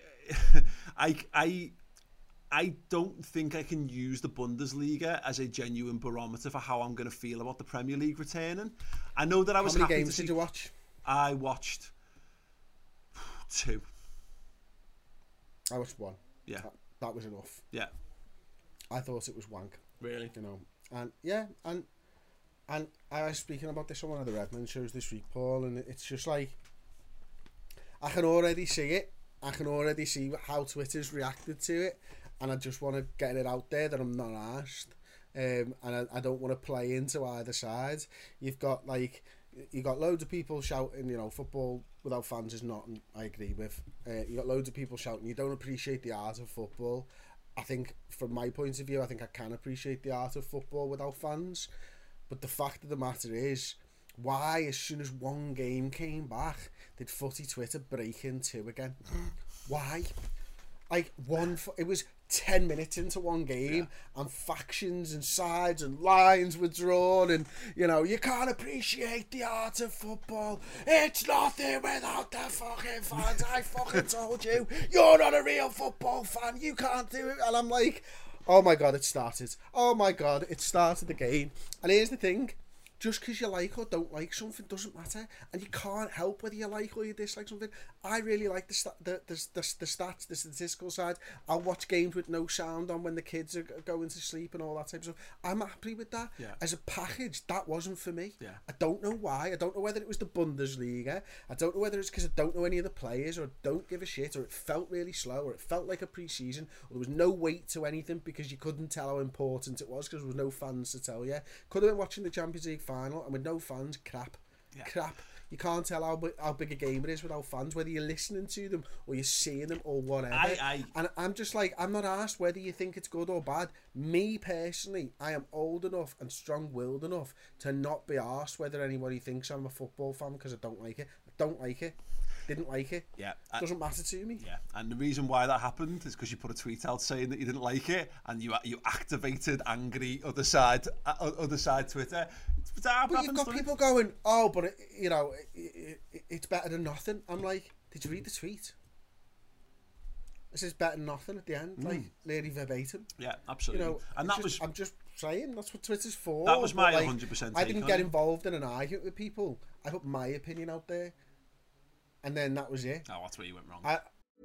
I don't think I can use the Bundesliga as a genuine barometer for how I'm going to feel about the Premier League returning. I know that I was happy to see... How many games did you watch? I watched 2. I watched 1. Yeah. That was enough. Yeah. I thought it was wank. Really? You know. And yeah, and I was speaking about this on one of the Redmond shows this week, Paul, and it's just like, I can already see it. I can already see how Twitter's reacted to it, and I just want to get it out there that I'm not arsed. And I don't want to play into either side. You've got loads of people shouting, you know, football without fans is not, I agree with. You got loads of people shouting, you don't appreciate the art of football. I think, from my point of view, I think I can appreciate the art of football without fans. But the fact of the matter is, why, as soon as one game came back, did Footy Twitter break in 2 again? Why? Like, it was 10 minutes into one game, and factions and sides and lines were drawn, and, you know, you can't appreciate the art of football. It's nothing without the fucking fans. I fucking told you, you're not a real football fan. You can't do it. And I'm like, oh my God, it started. Oh my God, it started again. And here's the thing. Just because you like or don't like something doesn't matter, and you can't help whether you like or you dislike something. I really like the stats, the statistical side. I'll watch games with no sound on when the kids are going to sleep and all that type of stuff. I'm happy with that. Yeah. As a package, that wasn't for me. Yeah. I don't know why. I don't know whether it was the Bundesliga. I don't know whether it's because I don't know any of the players, or don't give a shit, or it felt really slow, or it felt like a pre-season, or there was no weight to anything because you couldn't tell how important it was because there was no fans to tell you. Could have been watching the Champions League final, and with no fans, crap. You can't tell how big a game it is without fans, whether you're listening to them or you're seeing them or whatever. And I'm just like, I'm not asked whether you think it's good or bad. Me personally, I am old enough and strong-willed enough to not be asked whether anybody thinks I'm a football fan because I don't like it. I don't like it. Didn't like it. Yeah, doesn't matter to me. Yeah, and the reason why that happened is because you put a tweet out saying that you didn't like it, and you activated angry other side Twitter. But you've got people going, oh, but it's better than nothing. I'm like, did you read the tweet? It says better than nothing at the end, like nearly verbatim. Yeah, absolutely. You know, and I'm just saying that's what Twitter's for. That was my 100%. I didn't get involved in an argument with people. I put my opinion out there. And then that was it. Oh, that's where you went wrong.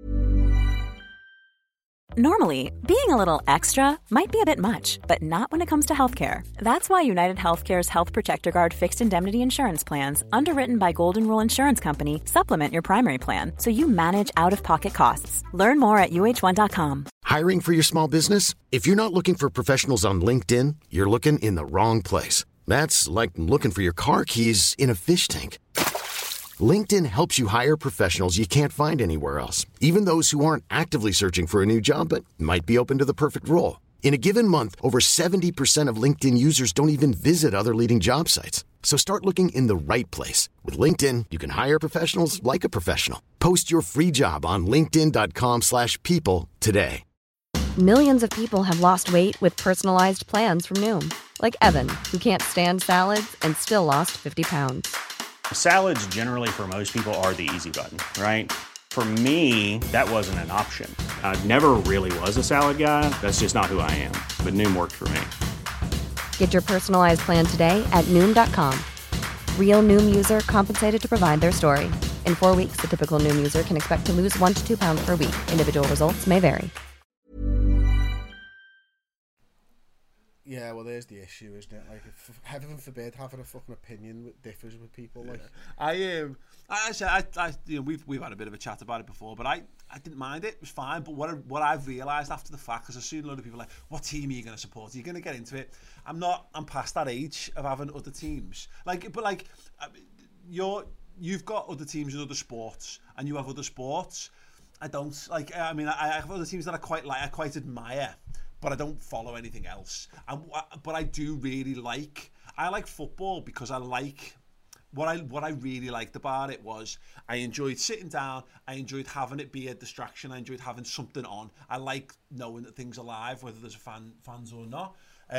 Normally, being a little extra might be a bit much, but not when it comes to healthcare. That's why United Healthcare's Health Protector Guard fixed indemnity insurance plans, underwritten by Golden Rule Insurance Company, supplement your primary plan so you manage out-of-pocket costs. Learn more at UH1.com. Hiring for your small business? If you're not looking for professionals on LinkedIn, you're looking in the wrong place. That's like looking for your car keys in a fish tank. LinkedIn helps you hire professionals you can't find anywhere else, even those who aren't actively searching for a new job but might be open to the perfect role. In a given month, over 70% of LinkedIn users don't even visit other leading job sites. So start looking in the right place. With LinkedIn, you can hire professionals like a professional. Post your free job on linkedin.com/people today. Millions of people have lost weight with personalized plans from Noom. Like Evan, who can't stand salads and still lost 50 pounds. Salads generally for most people are the easy button, right? For me, that wasn't an option. I never really was a salad guy. That's just not who I am. But Noom worked for me. Get your personalized plan today at Noom.com. Real Noom user compensated to provide their story. In 4 weeks, the typical Noom user can expect to lose 1 to 2 pounds per week. Individual results may vary. Yeah, well, there's the issue, isn't it? Like, if, heaven forbid, having a fucking opinion that differs with people. Like, we've had a bit of a chat about it before, but I didn't mind it. It was fine. But what I've realised after the fact, because I've seen a lot of people like, what team are you going to support? Are you going to get into it? I'm past that age of having other teams. You've got other teams in other sports, and you have other sports. I don't like. I mean, I have other teams that I quite admire, but I don't follow anything else. But I do really like. I like football because I like. What I really liked about it was I enjoyed sitting down. I enjoyed having it be a distraction. I enjoyed having something on. I like knowing that things are live, whether there's fans or not.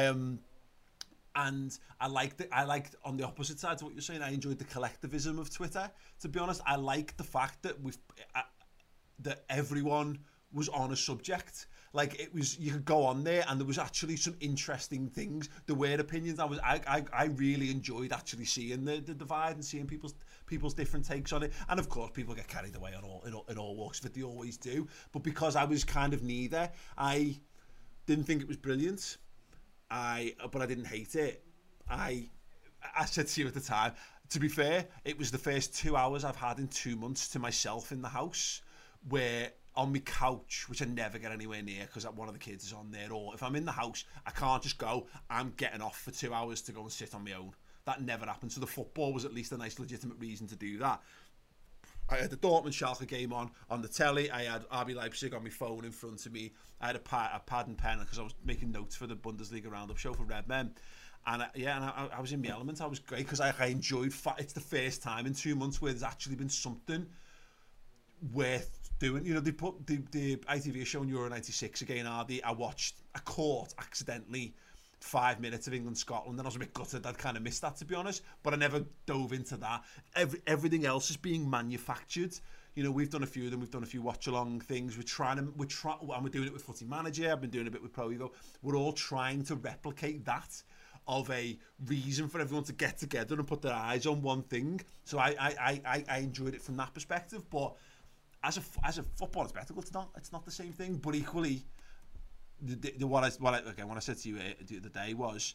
And I liked on the opposite side to what you're saying. I enjoyed the collectivism of Twitter. To be honest, I like the fact that that everyone was on a subject. Like, it was, you could go on there and there was actually some interesting things. There were opinions. I really enjoyed actually seeing the divide and seeing people's different takes on it. And of course, people get carried away in all walks of it. They always do. But because I was kind of neither, I didn't think it was brilliant. But I didn't hate it. I said to you at the time, to be fair, it was the first 2 hours I've had in 2 months to myself in the house, where on my couch, which I never get anywhere near because one of the kids is on there, or if I'm in the house, I can't just go, I'm getting off for 2 hours to go and sit on my own. That never happened. So the football was at least a nice legitimate reason to do that. I had the Dortmund Schalke game on the telly. I had RB Leipzig on my phone in front of me. I had a pad and pen because I was making notes for the Bundesliga Roundup show for Red Men. And I was in my element. I was great because I enjoyed. It's the first time in 2 months where there's actually been something worth doing. You know, they put the ITV showing Euro 96 again. I caught accidentally 5 minutes of England-Scotland, and I was a bit gutted. I'd kind of missed that, to be honest, but I never dove into that. Everything else is being manufactured. You know, we've done a few of them. We've done a few watch-along things. And we're doing it with Footy Manager. I've been doing a bit with Pro Ego. We're all trying to replicate that of a reason for everyone to get together and put their eyes on one thing. So I enjoyed it from that perspective. But as a football spectacle, it's not the same thing. But equally, what I said to you the other day was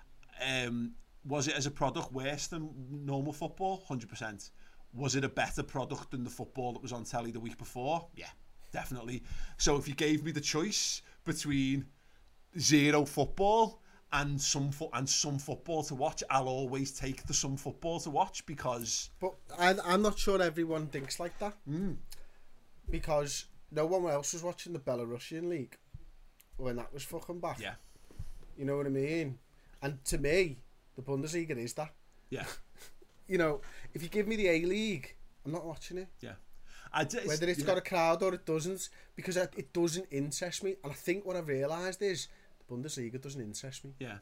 it as a product worse than normal football? 100%. Was it a better product than the football that was on telly the week before? Yeah, definitely. So if you gave me the choice between zero football and some football to watch, I'll always take the some football to watch, because... But I'm not sure everyone thinks like that. Because no one else was watching the Belarusian league when that was fucking back. Yeah. You know what I mean? And to me, the Bundesliga is that. Yeah. You know, if you give me the A-League, I'm not watching it. Yeah. Whether it's got a crowd or it doesn't, because it doesn't interest me. And I think what I've realised is the Bundesliga doesn't interest me. Yeah.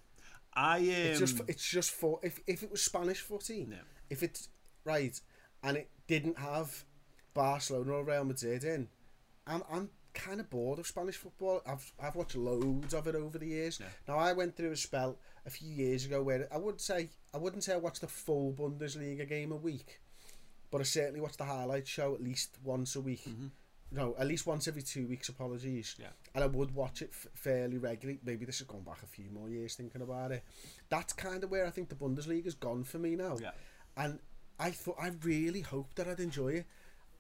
It's just for if it was Spanish footy, if it's right and it didn't have Barcelona or Real Madrid in, I'm kind of bored of Spanish football. I've watched loads of it over the years. Yeah. Now, I went through a spell a few years ago where I wouldn't say I watched the full Bundesliga game a week, but I certainly watched the highlight show at least once a week. Mm-hmm. No, at least once every 2 weeks, apologies. Yeah. And I would watch it fairly regularly. Maybe this has gone back a few more years thinking about it. That's kind of where I think the Bundesliga's gone for me now. Yeah. And I really hoped that I'd enjoy it.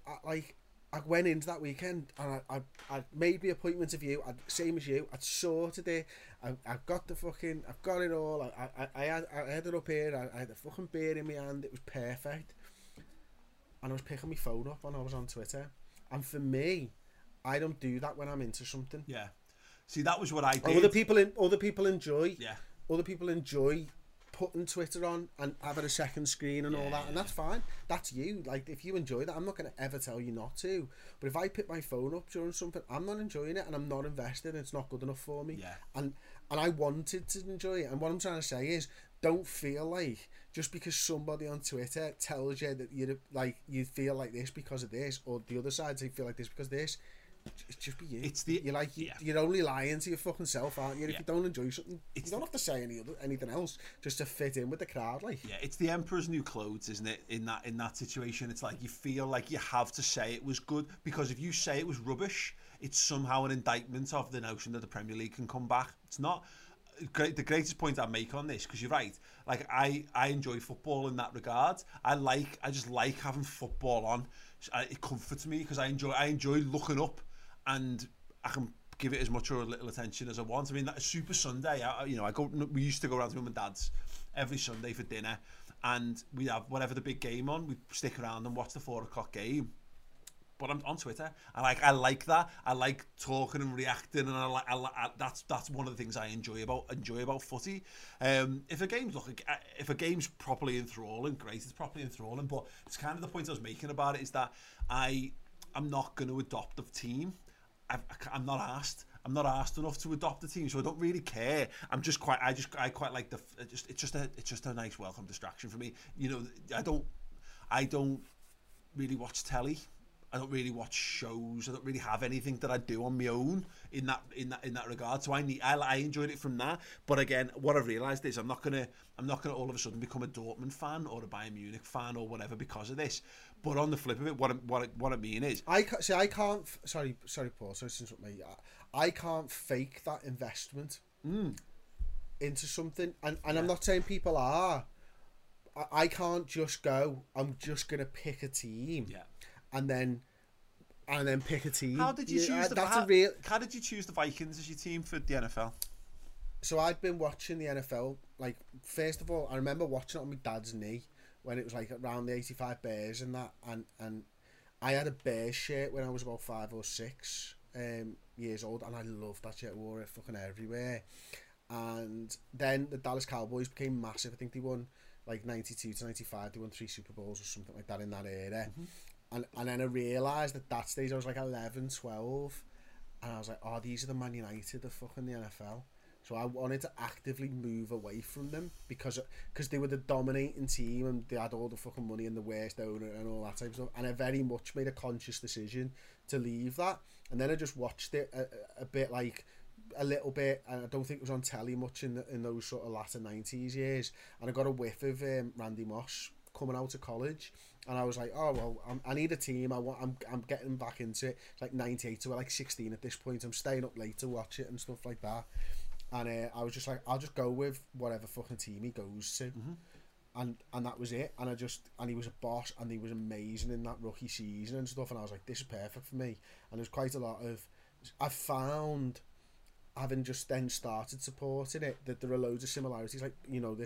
I went into that weekend and I made my appointment of you, same as you. I'd sorted it. I've got it all. I had it up here. I had a fucking beer in my hand. It was perfect. And I was picking my phone up and I was on Twitter. And for me, I don't do that when I'm into something. Yeah. See, that was what I did. Other people enjoy. Yeah. Other people enjoy putting Twitter on and having a second screen and all that, and that's fine. That's you. Like, if you enjoy that, I'm not going to ever tell you not to. But if I pick my phone up during something, I'm not enjoying it and I'm not invested and it's not good enough for me. Yeah. And I wanted to enjoy it. And what I'm trying to say is, don't feel like just because somebody on Twitter tells you that you feel like this because of this, or the other side say feel like this because of this, just be you. It's the you're only lying to your fucking self, aren't you? If you don't enjoy something, you don't have to say anything else just to fit in with the crowd. Like, yeah, it's the emperor's new clothes, isn't it? In that situation, it's like you feel like you have to say it was good, because if you say it was rubbish, it's somehow an indictment of the notion that the Premier League can come back. It's not. The greatest point I make on this, because you're right, like I enjoy football in that regard. I just like having football on. It comforts me because I enjoy looking up, and I can give it as much or little attention as I want. I mean, that Super Sunday, we used to go around to mum and dad's every Sunday for dinner, and we'd have whatever the big game on, we'd stick around and watch the 4 o'clock game. But I'm on Twitter, and I like that. I like talking and reacting, and that's one of the things I enjoy about footy. If a game's properly enthralling, great, it's properly enthralling. But it's kind of the point I was making about it, is that I'm not going to adopt the team. I'm not asked enough to adopt the team, so I don't really care. I quite like it's just a nice welcome distraction for me. You know, I don't really watch telly. I don't really watch shows. I don't really have anything that I do on my own in that regard. So I enjoyed it from that. But again, what I've realised is I'm not gonna all of a sudden become a Dortmund fan or a Bayern Munich fan or whatever because of this. But on the flip of it, what I mean is, I can't. Sorry, Paul. Sorry to interrupt me. I can't fake that investment into something, and I'm not saying people are. I can't just go, I'm just gonna pick a team. Yeah. And then pick a team. How did you choose how did you choose the Vikings as your team for the NFL? So I'd been watching the NFL, like, first of all, I remember watching it on my dad's knee when it was like around the 85 Bears and that, and I had a Bears shirt when I was about 5 or 6 years old, and I loved that shirt. I wore it fucking everywhere. And then the Dallas Cowboys became massive. I think they won like 92 to 95. They won 3 Super Bowls or something like that in that era. Mm-hmm. And then I realised at that stage I was like 11, 12, and I was like, oh, these are the Man United of fucking the NFL. So I wanted to actively move away from them because they were the dominating team and they had all the fucking money and the worst owner and all that type of stuff. And I very much made a conscious decision to leave that. And then I just watched it a bit, like a little bit, and I don't think it was on telly much in those sort of latter 90s years. And I got a whiff of Randy Moss coming out of college, and I was like, oh well, I need a team. I'm getting back into it. It's like 98, so we're like 16 at this point. I'm staying up late to watch it and stuff like that. And I was just like, I'll just go with whatever fucking team he goes to. Mm-hmm. And that was it. And he was a boss, and he was amazing in that rookie season and stuff. And I was like, this is perfect for me. And there's quite a lot of, I found, having just then started supporting it, that there are loads of similarities. Like, you know,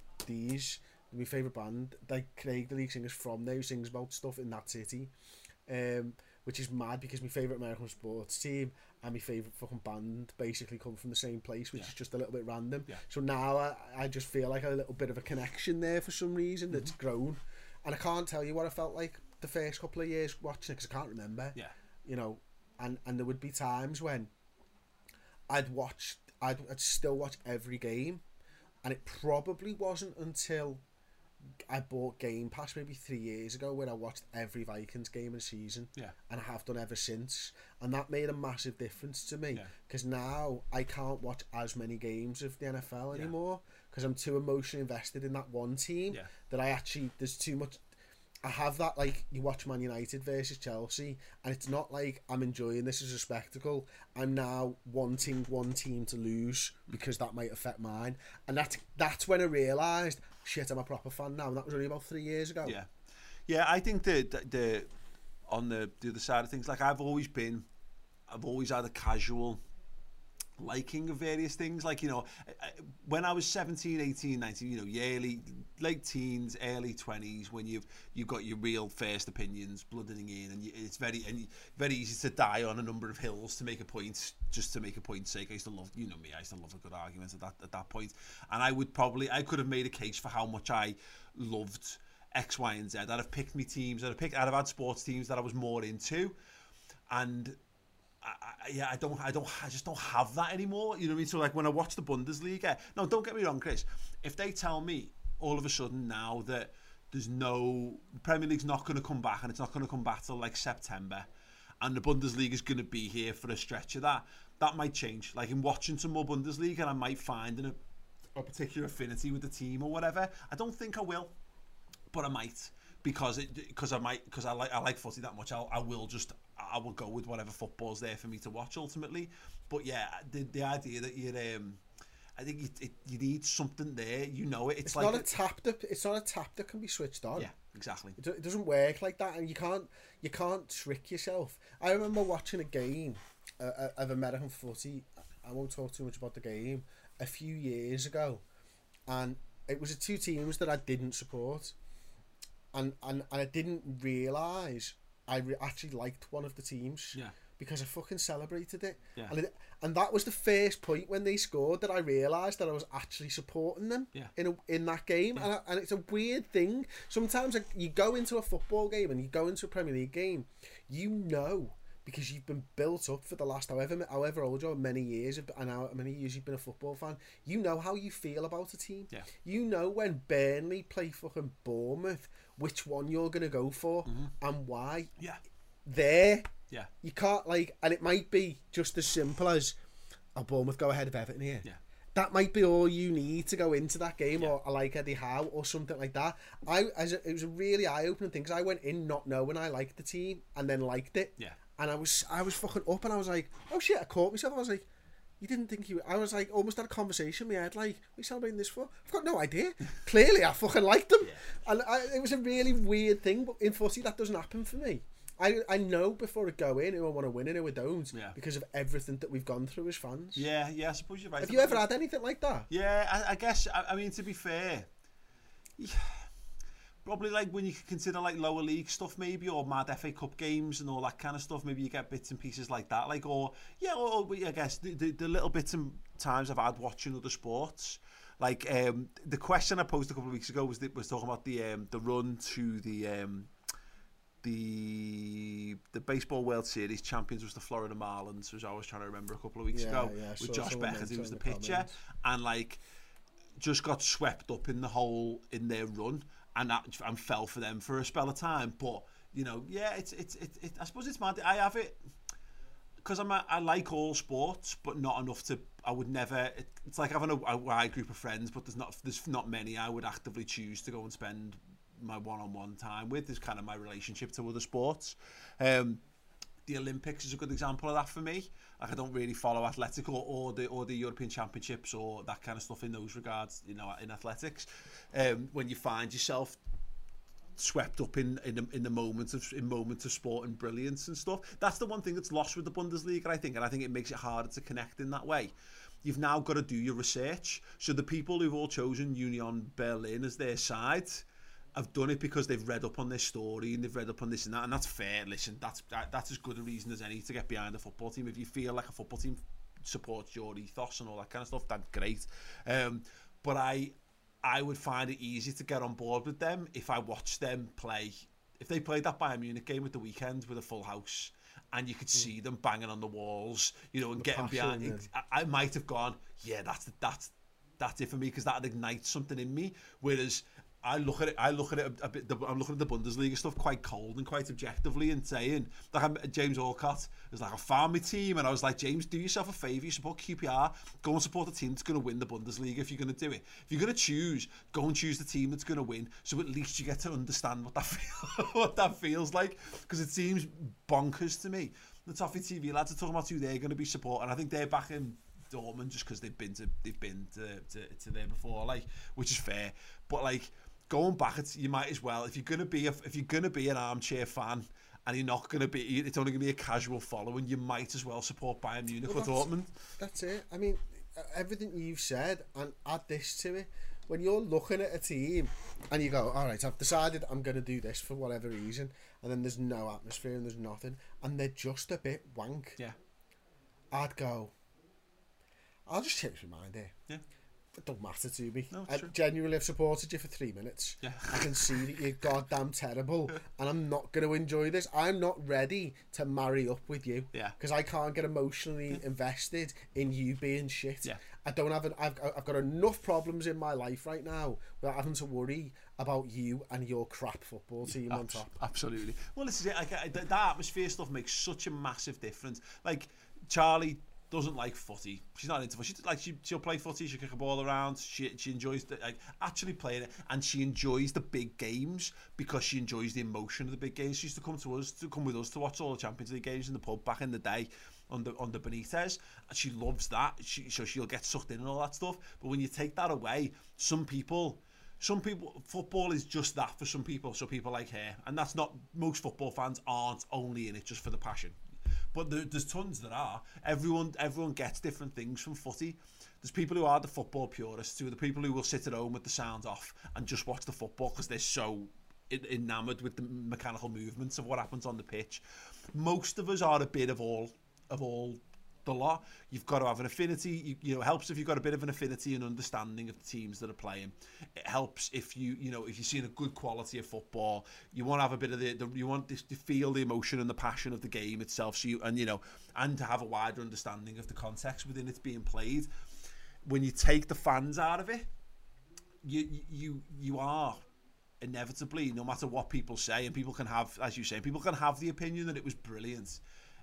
my favourite band, like Craig, the lead singer, is from there, who sings about stuff in that city, which is mad because my favourite American sports team and my favourite fucking band basically come from the same place, which is just a little bit random. Yeah. So now I just feel like a little bit of a connection there for some reason that's grown, and I can't tell you what I felt like the first couple of years watching it because I can't remember. Yeah, you know, and there would be times when I'd still watch every game, and it probably wasn't until I bought Game Pass maybe 3 years ago when I watched every Vikings game in a season. Yeah. And I have done ever since. And that made a massive difference to me. Because now I can't watch as many games of the NFL anymore. Because I'm too emotionally invested in that one team that there's too much. I have that, like, you watch Man United versus Chelsea, and it's not like I'm enjoying this as a spectacle. I'm now wanting one team to lose because that might affect mine. And that's when I realised, shit, I'm a proper fan now. And that was only about 3 years ago. Yeah. Yeah, I think the on the other side of things, like, I've always had a casual liking of various things, like, you know, when I was 17, 18, 19, you know, late teens, early 20s, when you've got your real first opinions blooding in, and it's very easy to die on a number of hills to make a point, just to make a point's sake. I used to love, you know me, I used to love a good argument at that point, and I could have made a case for how much I loved X, Y, and Z. I'd have picked me teams, I'd have had sports teams that I was more into, and I just don't have that anymore. You know what I mean? So, like, when I watch the Bundesliga, no, don't get me wrong, Chris. If they tell me all of a sudden now that the Premier League's not going to come back, and it's not going to come back till like September, and the Bundesliga is going to be here for a stretch of that. That might change. Like in watching some more Bundesliga, I might find a particular affinity with the team or whatever. I don't think I will, but I might because I like footy that much. I will go with whatever football's there for me to watch ultimately. But yeah, the idea that you're I think you need something there. You know it. It's like not a tap that can be switched on. Yeah, exactly. It doesn't work like that, and you can't trick yourself. I remember watching a game of American footy. I won't talk too much about the game. A few years ago, and it was two teams that I didn't support, and I didn't realise I actually liked one of the teams. Yeah. Because I fucking celebrated it. Yeah. And that was the first point when they scored that I realised that I was actually supporting them in that game. Yeah. And it's a weird thing. Sometimes you go into a football game and you go into a Premier League game, you know, because you've been built up for the last however old you are, many years, and how many years you've been a football fan, you know how you feel about a team. Yeah. You know when Burnley play fucking Bournemouth, which one you're going to go for and why. Yeah. Yeah. You can't and it might be just as simple as Bournemouth go ahead of Everton here. Yeah. That might be all you need to go into that game, or I like Eddie Howe or something like that. It was a really eye-opening thing because I went in not knowing I liked the team and then liked it. Yeah. And I was fucking up and I was like, oh shit, I caught myself. I was like, you didn't think you... I was like, almost had a conversation in my head, like, what are you celebrating this for? I've got no idea. Clearly, I fucking liked them. Yeah. And it was a really weird thing, but in footy, that doesn't happen for me. I know before I go in who I want to win and who I don't because of everything that we've gone through as fans. Yeah, I suppose you're right. Have you ever had anything like that? Yeah, I guess, I mean, to be fair, probably like when you consider like lower league stuff maybe, or mad FA Cup games and all that kind of stuff, maybe you get bits and pieces like that, like, or I guess the little bits and times I've had watching other sports. Like the question I posed a couple of weeks ago was talking about the run to the Baseball World Series champions was the Florida Marlins, which I was trying to remember a couple of weeks ago, with Josh Beckett, who was the pitcher, and like just got swept up in their run, and fell for them for a spell of time. But you know, it's I suppose it's mad. I have it because I like all sports, but not enough to. I would never. It's like having a wide group of friends, but there's not many I would actively choose to go and spend my one-on-one time with. Is kind of my relationship to other sports. The Olympics is a good example of that for me. Like I don't really follow athletic or the European Championships or that kind of stuff in those regards, you know, in athletics. When you find yourself swept up in the moments of sport and brilliance and stuff, that's the one thing that's lost with the Bundesliga, I think, and I think it makes it harder to connect in that way. You've now got to do your research. So the people who've all chosen Union Berlin as their side have done it because they've read up on this story and they've read up on this and that, and that's fair. Listen, that's as good a reason as any to get behind a football team. If you feel like a football team supports your ethos and all that kind of stuff, that's great. But I would find it easy to get on board with them if I watched them play. If they played that Bayern Munich game at the weekend with a full house and you could see them banging on the walls, you know, and getting behind, I might have gone, yeah, that's it for me, because that'd ignite something in me. Whereas I look at it a bit. I'm looking at the Bundesliga stuff quite cold and quite objectively, and saying, like, James Orcott was like, I found my team, and I was like, James, do yourself a favour. You support QPR. Go and support the team that's going to win the Bundesliga if you're going to do it. If you're going to choose, go and choose the team that's going to win. So at least you get to understand what that feels like, because it seems bonkers to me. The Toffee TV lads are talking about who they're going to be supporting. I think they're back in Dortmund just because they've been to there before, like, which is fair. But like, going back, you might as well, if you're gonna be an armchair fan and you're not gonna be, it's only gonna be a casual following, you might as well support Bayern Munich or Dortmund. That's it. I mean, everything you've said, and add this to it. When you're looking at a team and you go, all right, I've decided I'm gonna do this for whatever reason, and then there's no atmosphere and there's nothing, and they're just a bit wank. Yeah. I'd go, I'll just change my mind here. Yeah. It don't matter to me. No, I genuinely have supported you for 3 minutes. Yeah. I can see that you're goddamn terrible, and I'm not going to enjoy this. I'm not ready to marry up with you. Yeah. Because I can't get emotionally invested in you being shit. Yeah. I don't have I've got enough problems in my life right now without having to worry about you and your crap football team on top. Absolutely. Well, this is it. Like, that atmosphere stuff makes such a massive difference. Like, Charlie doesn't like footy. She's not into footy. She'll play footy. She'll kick a ball around. She enjoys actually playing it, and she enjoys the big games because she enjoys the emotion of the big games. She used to come with us to watch all the Champions League games in the pub back in the day under Benitez, and she loves that. So she'll get sucked in and all that stuff. But when you take that away, some people, football is just that for some people. So people like her, and that's not, most football fans aren't only in it just for the passion. But there's tons that are. Everyone gets different things from footy. There's people who are the football purists, who are the people who will sit at home with the sound off and just watch the football because they're so enamoured with the mechanical movements of what happens on the pitch. Most of us are a bit of all the lot. You've got to have an affinity. You know, it helps if you've got a bit of an affinity and understanding of the teams that are playing. It helps if if you're seeing a good quality of football. You want to have a bit of you want to feel the emotion and the passion of the game itself. So and to have a wider understanding of the context within it's being played. When you take the fans out of it, you are inevitably, no matter what people say, and people can have, as you say, people can have the opinion that it was brilliant.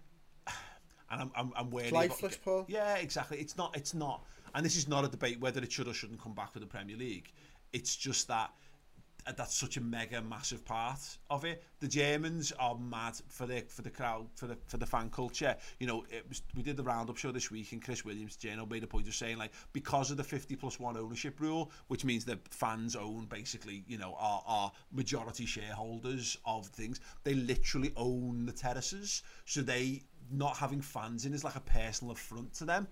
And I'm wary lifeless, Paul. Yeah, exactly. It's not, and this is not a debate whether it should or shouldn't come back for the Premier League. It's just that that's such a mega massive part of it. The Germans are mad for the crowd, for the fan culture. You know, we did the roundup show this week, and Chris Williams, Jano, made a point of saying, like, because of the 50+1 ownership rule, which means that fans own basically, are majority shareholders of things. They literally own the terraces, so they. Not having fans in is like a personal affront to them.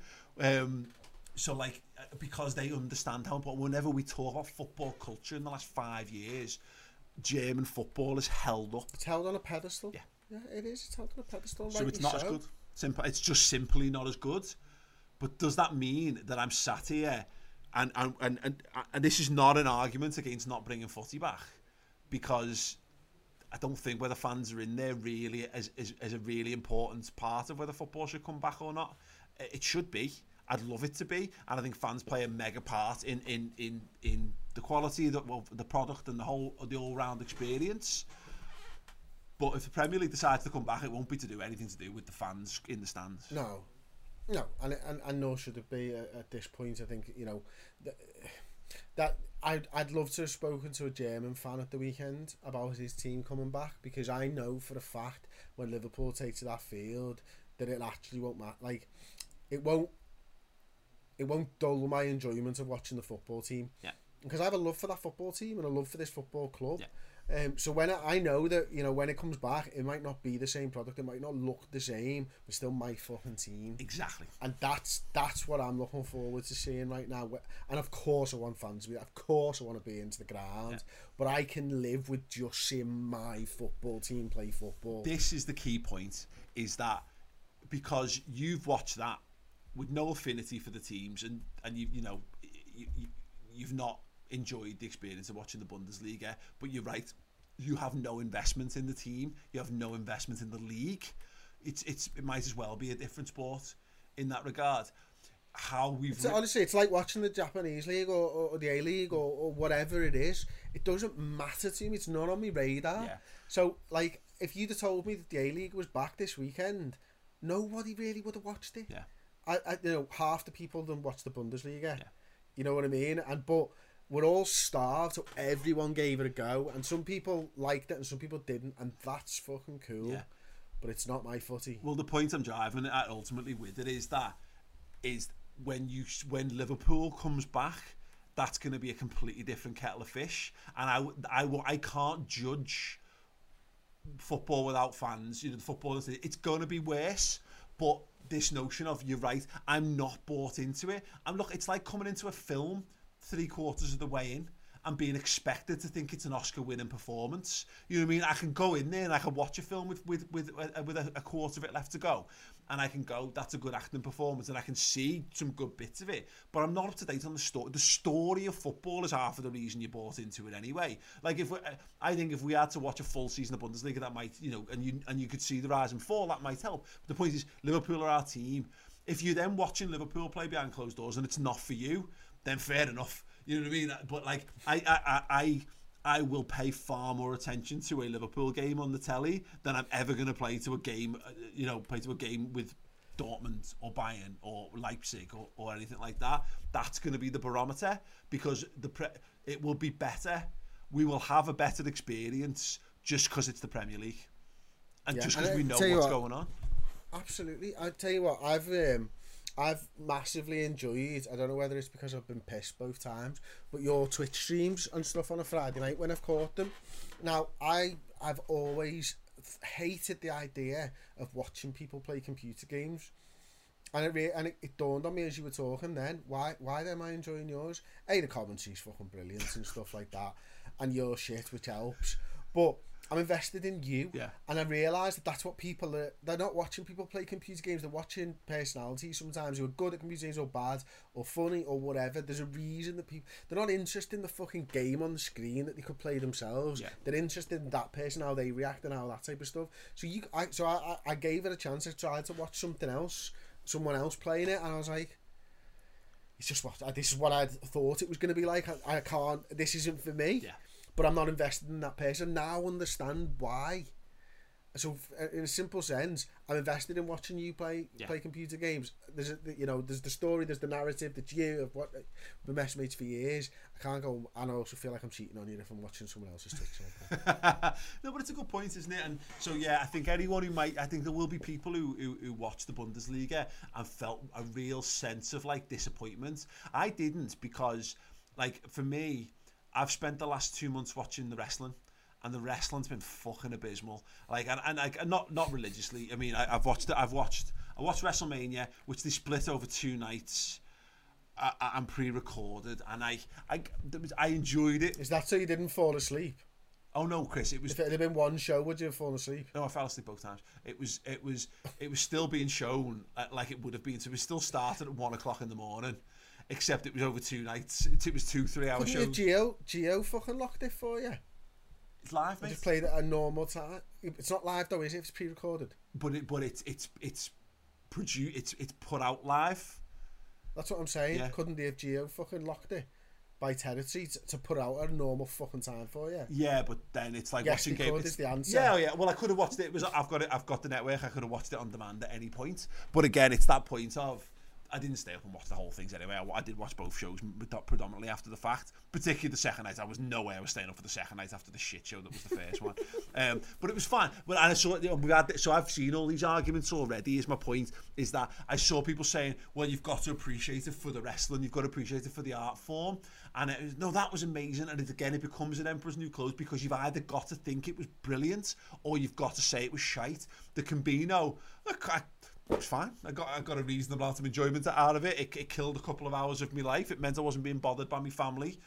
So like, because they understand how important, whenever we talk about football culture in the last 5 years, German football is held up. It's held on a pedestal. Yeah, it is. It's held on a pedestal. So it's not as good. It's just simply not as good. But does that mean that I'm sat here and this is not an argument against not bringing footy back, because I don't think whether fans are in there really is a really important part of whether football should come back or not. It should be. I'd love it to be, and I think fans play a mega part in the quality of the product and the all-round experience. But if the Premier League decides to come back, it won't be to do anything to do with the fans in the stands. No, and nor should it be at this point. I think that I'd love to have spoken to a German fan at the weekend about his team coming back, because I know for a fact when Liverpool take to that field that it actually won't matter. Like, it won't dull my enjoyment of watching the football team. Yeah. Because I have a love for that football team and a love for this football club. Yeah. So when I know that, when it comes back, it might not be the same product, it might not look the same, but still my fucking team. Exactly. And that's what I'm looking forward to seeing right now. And of course I want fans to be, of course I want to be into the ground, but I can live with just seeing my football team play football. This is the key point, is that because you've watched that with no affinity for the teams, and you've not enjoyed the experience of watching the Bundesliga, but you're right, you have no investment in the team, you have no investment in the league. It might as well be a different sport in that regard. Honestly, it's like watching the Japanese league or the A-League or whatever it is. It doesn't matter to me. It's not on my radar. Yeah. So, like, if you'd have told me that the A-League was back this weekend, nobody really would have watched it. Yeah. Half the people didn't watch the Bundesliga. Yeah. You know what I mean? But we're all starved, so everyone gave it a go, and some people liked it and some people didn't, and that's fucking cool. Yeah. But it's not my footy. Well, the point I'm driving at ultimately with it is when Liverpool comes back, that's going to be a completely different kettle of fish, and I can't judge football without fans. The football it's going to be worse, but this notion of, you're right, I'm not bought into it. It's like coming into a film 3/4 of the way in and being expected to think it's an Oscar-winning performance. You know what I mean? I can go in there and I can watch a film with a quarter of it left to go, and I can go, that's a good acting performance, and I can see some good bits of it. But I'm not up to date on the story. The story of football is half of the reason you bought into it anyway. Like, I think if we had to watch a full season of Bundesliga, that might, and you could see the rise and fall, that might help. But the point is, Liverpool are our team. If you're then watching Liverpool play behind closed doors and it's not for you, then fair enough. You know what I mean? But like, I will pay far more attention to a Liverpool game on the telly than I'm ever going to play to a game, with Dortmund or Bayern or Leipzig or anything like that. That's going to be the barometer, because it will be better. We will have a better experience just because it's the Premier League, and just because we know what's going on. Absolutely. I tell you what, I've massively enjoyed, I don't know whether it's because I've been pissed both times, but your Twitch streams and stuff on a Friday night when I've caught them. Now, I've always hated the idea of watching people play computer games. And it dawned on me as you were talking then, why am I enjoying yours? The commentary's fucking brilliant and stuff like that, and your shit, which helps. But I'm invested in you, and I realise that that's what people are. They're not watching people play computer games. They're watching personalities sometimes who are good at computer games or bad or funny or whatever. There's a reason that they're not interested in the fucking game on the screen that they could play themselves. They're interested in that person, how they react and all that type of stuff. So I gave it a chance. I tried to watch someone else playing it, and I was like, it's just this is what I thought it was going to be like. I can't. This isn't for me. But I'm not invested in that person. Now I understand why. So in a simple sense, I'm invested in watching you play computer games. There's the story, there's the narrative, that you have what been best mates for years. I can't go, and I also feel like I'm cheating on you if I'm watching someone else's Twitch. No, but it's a good point, isn't it? And so I think anyone who I think there will be people who watch the Bundesliga and felt a real sense of like disappointment. I didn't, because like for me, I've spent the last 2 months watching the wrestling, and the wrestling's been fucking abysmal. Like, and not religiously. I mean, I watched WrestleMania, which they split over 2 nights, and pre-recorded, and I enjoyed it. Is that so you didn't fall asleep? Oh no, Chris! It was. If it had been one show, would you have fallen asleep? No, I fell asleep both times. It was still being shown like it would have been. So we still started at 1 o'clock in the morning. Except it was over 2 nights. It was 2-3 hour shows. Geo fucking locked it for you. It's live, mate. I just played it at a normal time. It's not live though, is it? It's pre-recorded. But it's produced. It's put out live. That's what I'm saying. Yeah. Couldn't they have Geo fucking locked it by territory to put out at a normal fucking time for you? Yeah, but then it's like yes, watching game. Yes, is the answer. Yeah. Well, I could have watched it. I've got the network. I could have watched it on demand at any point. But again, it's that point of. I didn't stay up and watch the whole things anyway. I did watch both shows predominantly after the fact, particularly the second night. I was no way I was staying up for the second night after the shit show that was the first one. But it was fine. But I saw, so I've seen all these arguments already. Is my point is that I saw people saying, well, you've got to appreciate it for the wrestling, you've got to appreciate it for the art form, and that was amazing. And it becomes an Emperor's New Clothes, because you've either got to think it was brilliant or you've got to say it was shite. There can be no. It was fine. I got a reasonable amount of enjoyment out of it. It killed a couple of hours of my life. It meant I wasn't being bothered by my family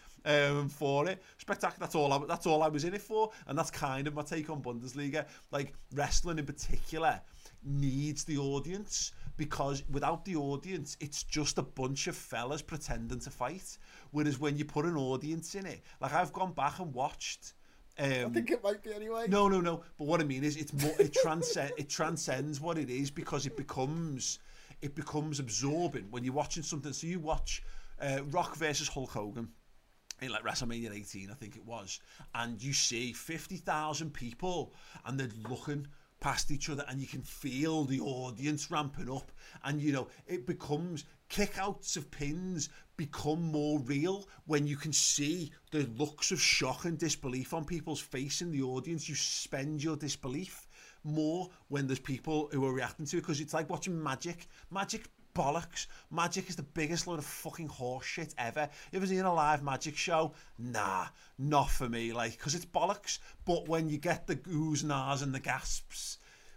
for it. Spectacular. That's all I was in it for, and that's kind of my take on Bundesliga. Like, wrestling in particular needs the audience, because without the audience, it's just a bunch of fellas pretending to fight. Whereas when you put an audience in it, like I've gone back and watched. I think it might be anyway. No. But what I mean is, it's more. It transcends what it is, because it becomes absorbing when you're watching something. So you watch Rock versus Hulk Hogan in like WrestleMania 18, I think it was, and you see 50,000 people, and they're looking past each other, and you can feel the audience ramping up, and it becomes kickouts of pins become more real when you can see the looks of shock and disbelief on people's face in the audience. You suspend your disbelief more when there's people who are reacting to it, because it's like watching magic bollocks. Magic is the biggest load of fucking horse shit ever. You ever seen a live magic show? Nah, not for me, like, because it's bollocks. But when you get the oohs and ahs and the gasps,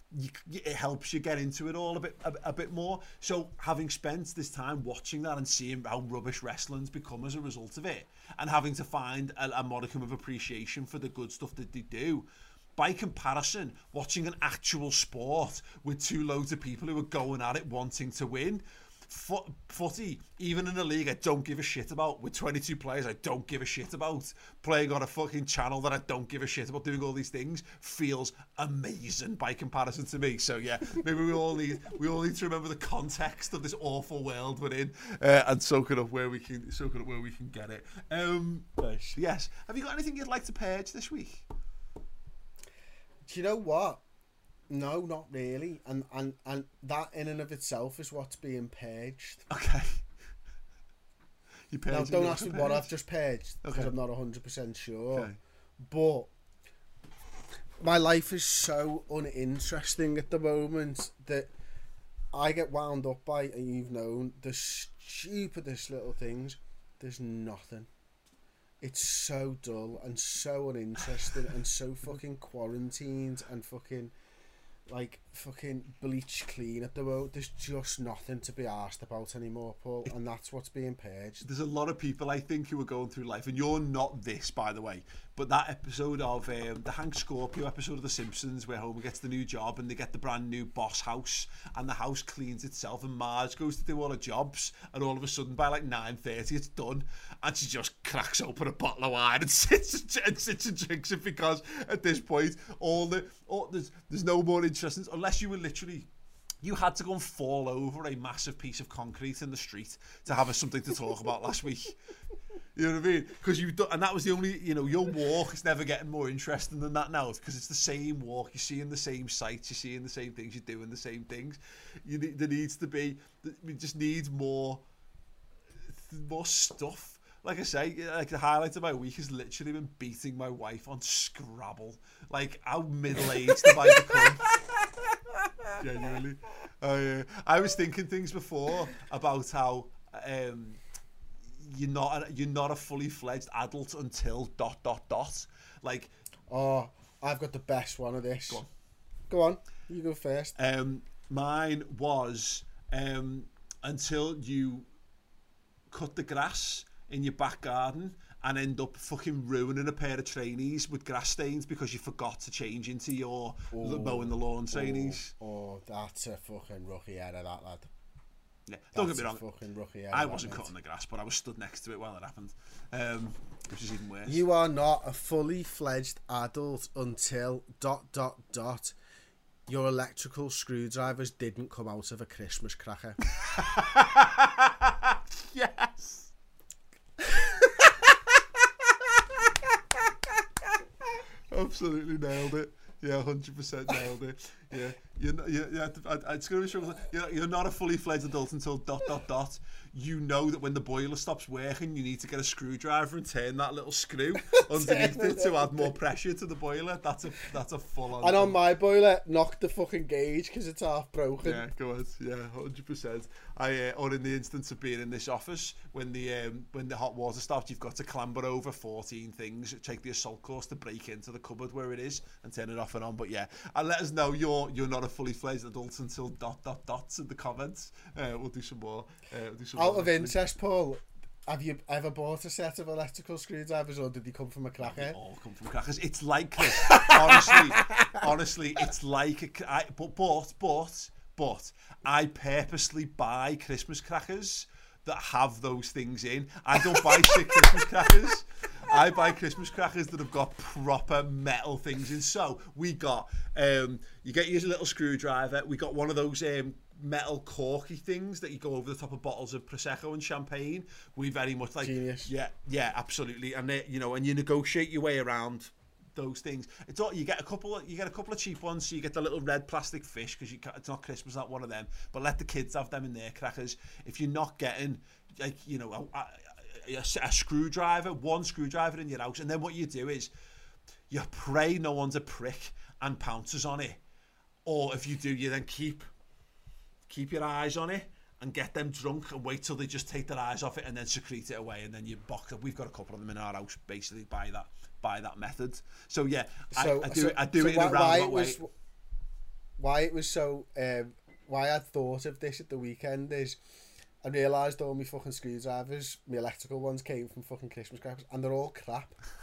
it helps you get into it all a bit more. So having spent this time watching that and seeing how rubbish wrestling's become as a result of it, and having to find a modicum of appreciation for the good stuff that they do, by comparison, watching an actual sport with two loads of people who are going at it wanting to win, footy, even in a league I don't give a shit about, with 22 players I don't give a shit about, playing on a fucking channel that I don't give a shit about, doing all these things, feels amazing by comparison to me. So yeah, maybe we all need to remember the context of this awful world we're in, and soak it up where we can get it. Yes. Have you got anything you'd like to purge this week? Do you know what? No, not really. And that in and of itself is what's being purged. Okay. Now, don't ask me what I've just purged, because I'm not 100% sure. Okay. But my life is so uninteresting at the moment that I get wound up by, and you've known, the stupidest little things. There's nothing. It's so dull and so uninteresting and so fucking quarantined and fucking bleach clean at the moment. There's just nothing to be asked about anymore, Paul, and that's what's being purged. There's a lot of people, I think, who are going through life, and you're not this, by the way, but that episode of the Hank Scorpio episode of The Simpsons, where Homer gets the new job and they get the brand new boss house, and the house cleans itself, and Marge goes to do all her jobs, and all of a sudden by like 9:30 it's done, and she just cracks open a bottle of wine and sits and drinks it, because at this point there's no more interest, unless you were literally, you had to go and fall over a massive piece of concrete in the street to have something to talk about last week. You know what I mean? Because and that was the only, your walk is never getting more interesting than that now, because it's the same walk, you're seeing the same sights, you're seeing the same things, you're doing the same things. We just need more stuff. Like I say, like the highlight of my week has literally been beating my wife on Scrabble. Like, how middle-aged have I become? Genuinely. I was thinking things before about how you're not a fully fledged adult until ... Like, oh, I've got the best one of this. Go on. You go first. Mine was until you cut the grass in your back garden and end up fucking ruining a pair of trainees with grass stains because you forgot to change into your mowing the lawn trainees. That's a fucking rookie out of that, lad. Yeah, don't get me wrong. Fucking rookie I wasn't cutting the grass, but I was stood next to it while it happened, which is even worse. You are not a fully fledged adult until ... Your electrical screwdrivers didn't come out of a Christmas cracker. Yes. Absolutely nailed it. Yeah, 100% nailed it. Yeah, it's going to be struggle. You're not a fully fledged adult until ... You know that when the boiler stops working, you need to get a screwdriver and turn that little screw underneath it to add more pressure to the boiler. That's a full on. And on my boiler, knock the fucking gauge because it's half broken. Yeah, go on. Yeah, 100%. Or in the instance of being in this office, when the hot water stops, you've got to clamber over 14 things, take the assault course to break into the cupboard where it is and turn it off and on. But yeah, and let us know you're not a fully fledged adult until ... in the comments. We'll do some more. Out of interest, Paul, have you ever bought a set of electrical screwdrivers, or did they come from a cracker? They all come from crackers. It's like Chris. honestly, it's like but I purposely buy Christmas crackers that have those things in. I don't buy shit Christmas crackers. I buy Christmas crackers that have got proper metal things in. So we got you get your little screwdriver. We got one of those metal corky things that you go over the top of bottles of Prosecco and champagne. We very much like genius. Yeah, absolutely. And and you negotiate your way around those things. It's all, you get a couple of cheap ones. So you get the little red plastic fish because it's not Christmas, not one of them. But let the kids have them in their crackers. If you're not getting a screwdriver, one screwdriver in your house, and then what you do is you pray no one's a prick and pounces on it, or if you do, you then keep your eyes on it and get them drunk and wait till they just take their eyes off it and then secrete it away, and then you box up. We've got a couple of them in our house basically by that method. So yeah, I do it in a roundabout way. Why I thought of this at the weekend is I realised all my fucking screwdrivers, my electrical ones, came from fucking Christmas crackers, and they're all crap.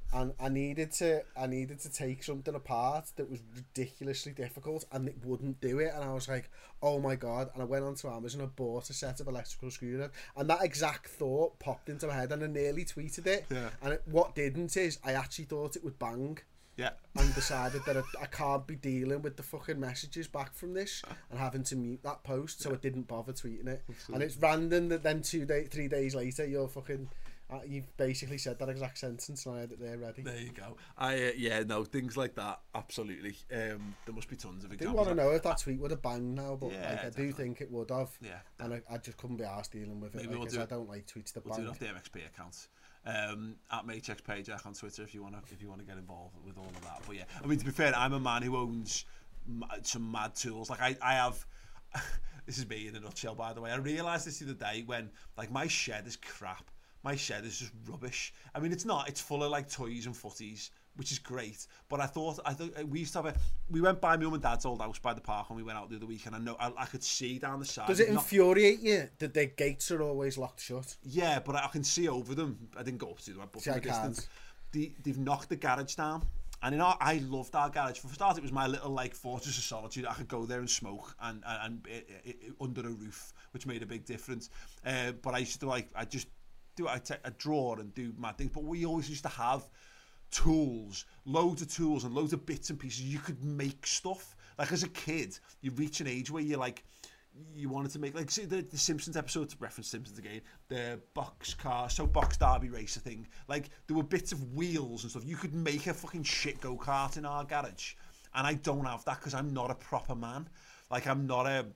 and I needed to take something apart that was ridiculously difficult, and it wouldn't do it. And I was like, oh my god! And I went onto Amazon and bought a set of electrical screwdrivers, and that exact thought popped into my head, and I nearly tweeted it. Yeah. And what didn't is I actually thought it would bang. Yeah. And decided that I can't be dealing with the fucking messages back from this and having to mute that post, so I didn't bother tweeting it. Absolutely. And it's random that then 3 days later you're fucking... you've basically said that exact sentence and I had it there ready. There you go. Things like that, absolutely. There must be tons of examples. I do want to know if that tweet would have banged now, but I do think it would have. Yeah. And I just couldn't be arsed dealing with it because I don't like tweets that bang. We'll do it off the MXP account. At MateXPayjack on Twitter if you want to get involved with all of that. But yeah, I mean, to be fair, I'm a man who owns some mad tools. Like I have this is me in a nutshell, by the way. I realised this the other day when, like, my shed is crap. My shed is just rubbish. I mean, it's not. It's full of like toys and footies, which is great. But I thought we used to have we went by my mum and dad's old house by the park when we went out the other week, and I know I could see down the side. Does it infuriate you that their gates are always locked shut? Yeah, but I can see over them. I didn't go up to them, but from a distance. They've knocked the garage down. And I loved our garage. For start, it was my little like fortress of solitude. I could go there and smoke and under a roof, which made a big difference. But I used to I draw and do mad things, but we always used to have loads of tools and loads of bits and pieces. You could make stuff. Like as a kid, you reach an age where you're like, you wanted to make, like, see the Simpsons episode, to reference Simpsons again, the box derby racer thing. Like, there were bits of wheels and stuff. You could make a fucking shit go-kart in our garage. And I don't have that because I'm not a proper man. Like, I'm not a...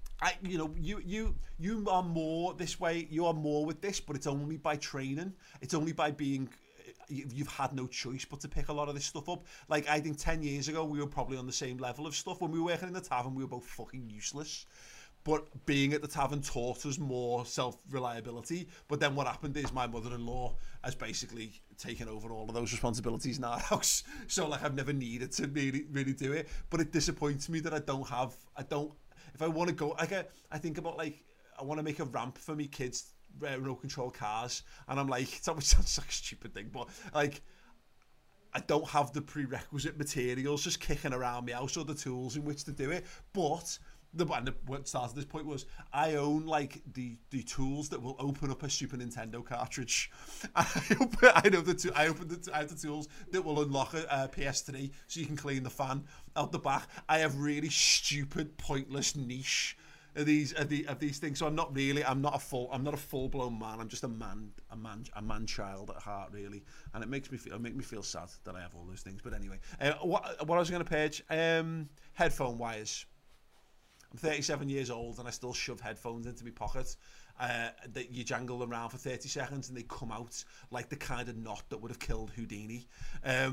you are more this way. You are more with this, but it's only by training. It's only by being. You've had no choice but to pick a lot of this stuff up. Like, I think 10 years ago we were probably on the same level of stuff. When we were working in the tavern, we were both fucking useless. But being at the tavern taught us more self-reliability. But then what happened is my mother-in-law has basically taken over all of those responsibilities in our house. So like I've never needed to really do it. But it disappoints me that I don't. If I want to go, like I think about, like, I want to make a ramp for me kids' remote control cars, and I'm like, it always sounds like a stupid thing, but like, I don't have the prerequisite materials just kicking around my house or the tools in which to do it. But what started this point was I own like the tools that will open up a Super Nintendo cartridge. I have the tools that will unlock a PS3 so you can clean the fan out the back. I have really stupid, pointless niche of these things. So I'm not a full blown man. I'm just a man child at heart, really. And it makes me feel sad that I have all those things. But anyway, what I was going to page, headphone wires. I'm 37 years old and I still shove headphones into my pocket. That you jangle them around for 30 seconds and they come out like the kind of knot that would have killed Houdini. I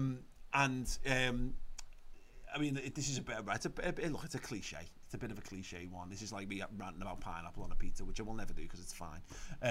mean, this is it's a cliche. It's a bit of a cliche one. This is like me ranting about pineapple on a pizza, which I will never do because it's fine.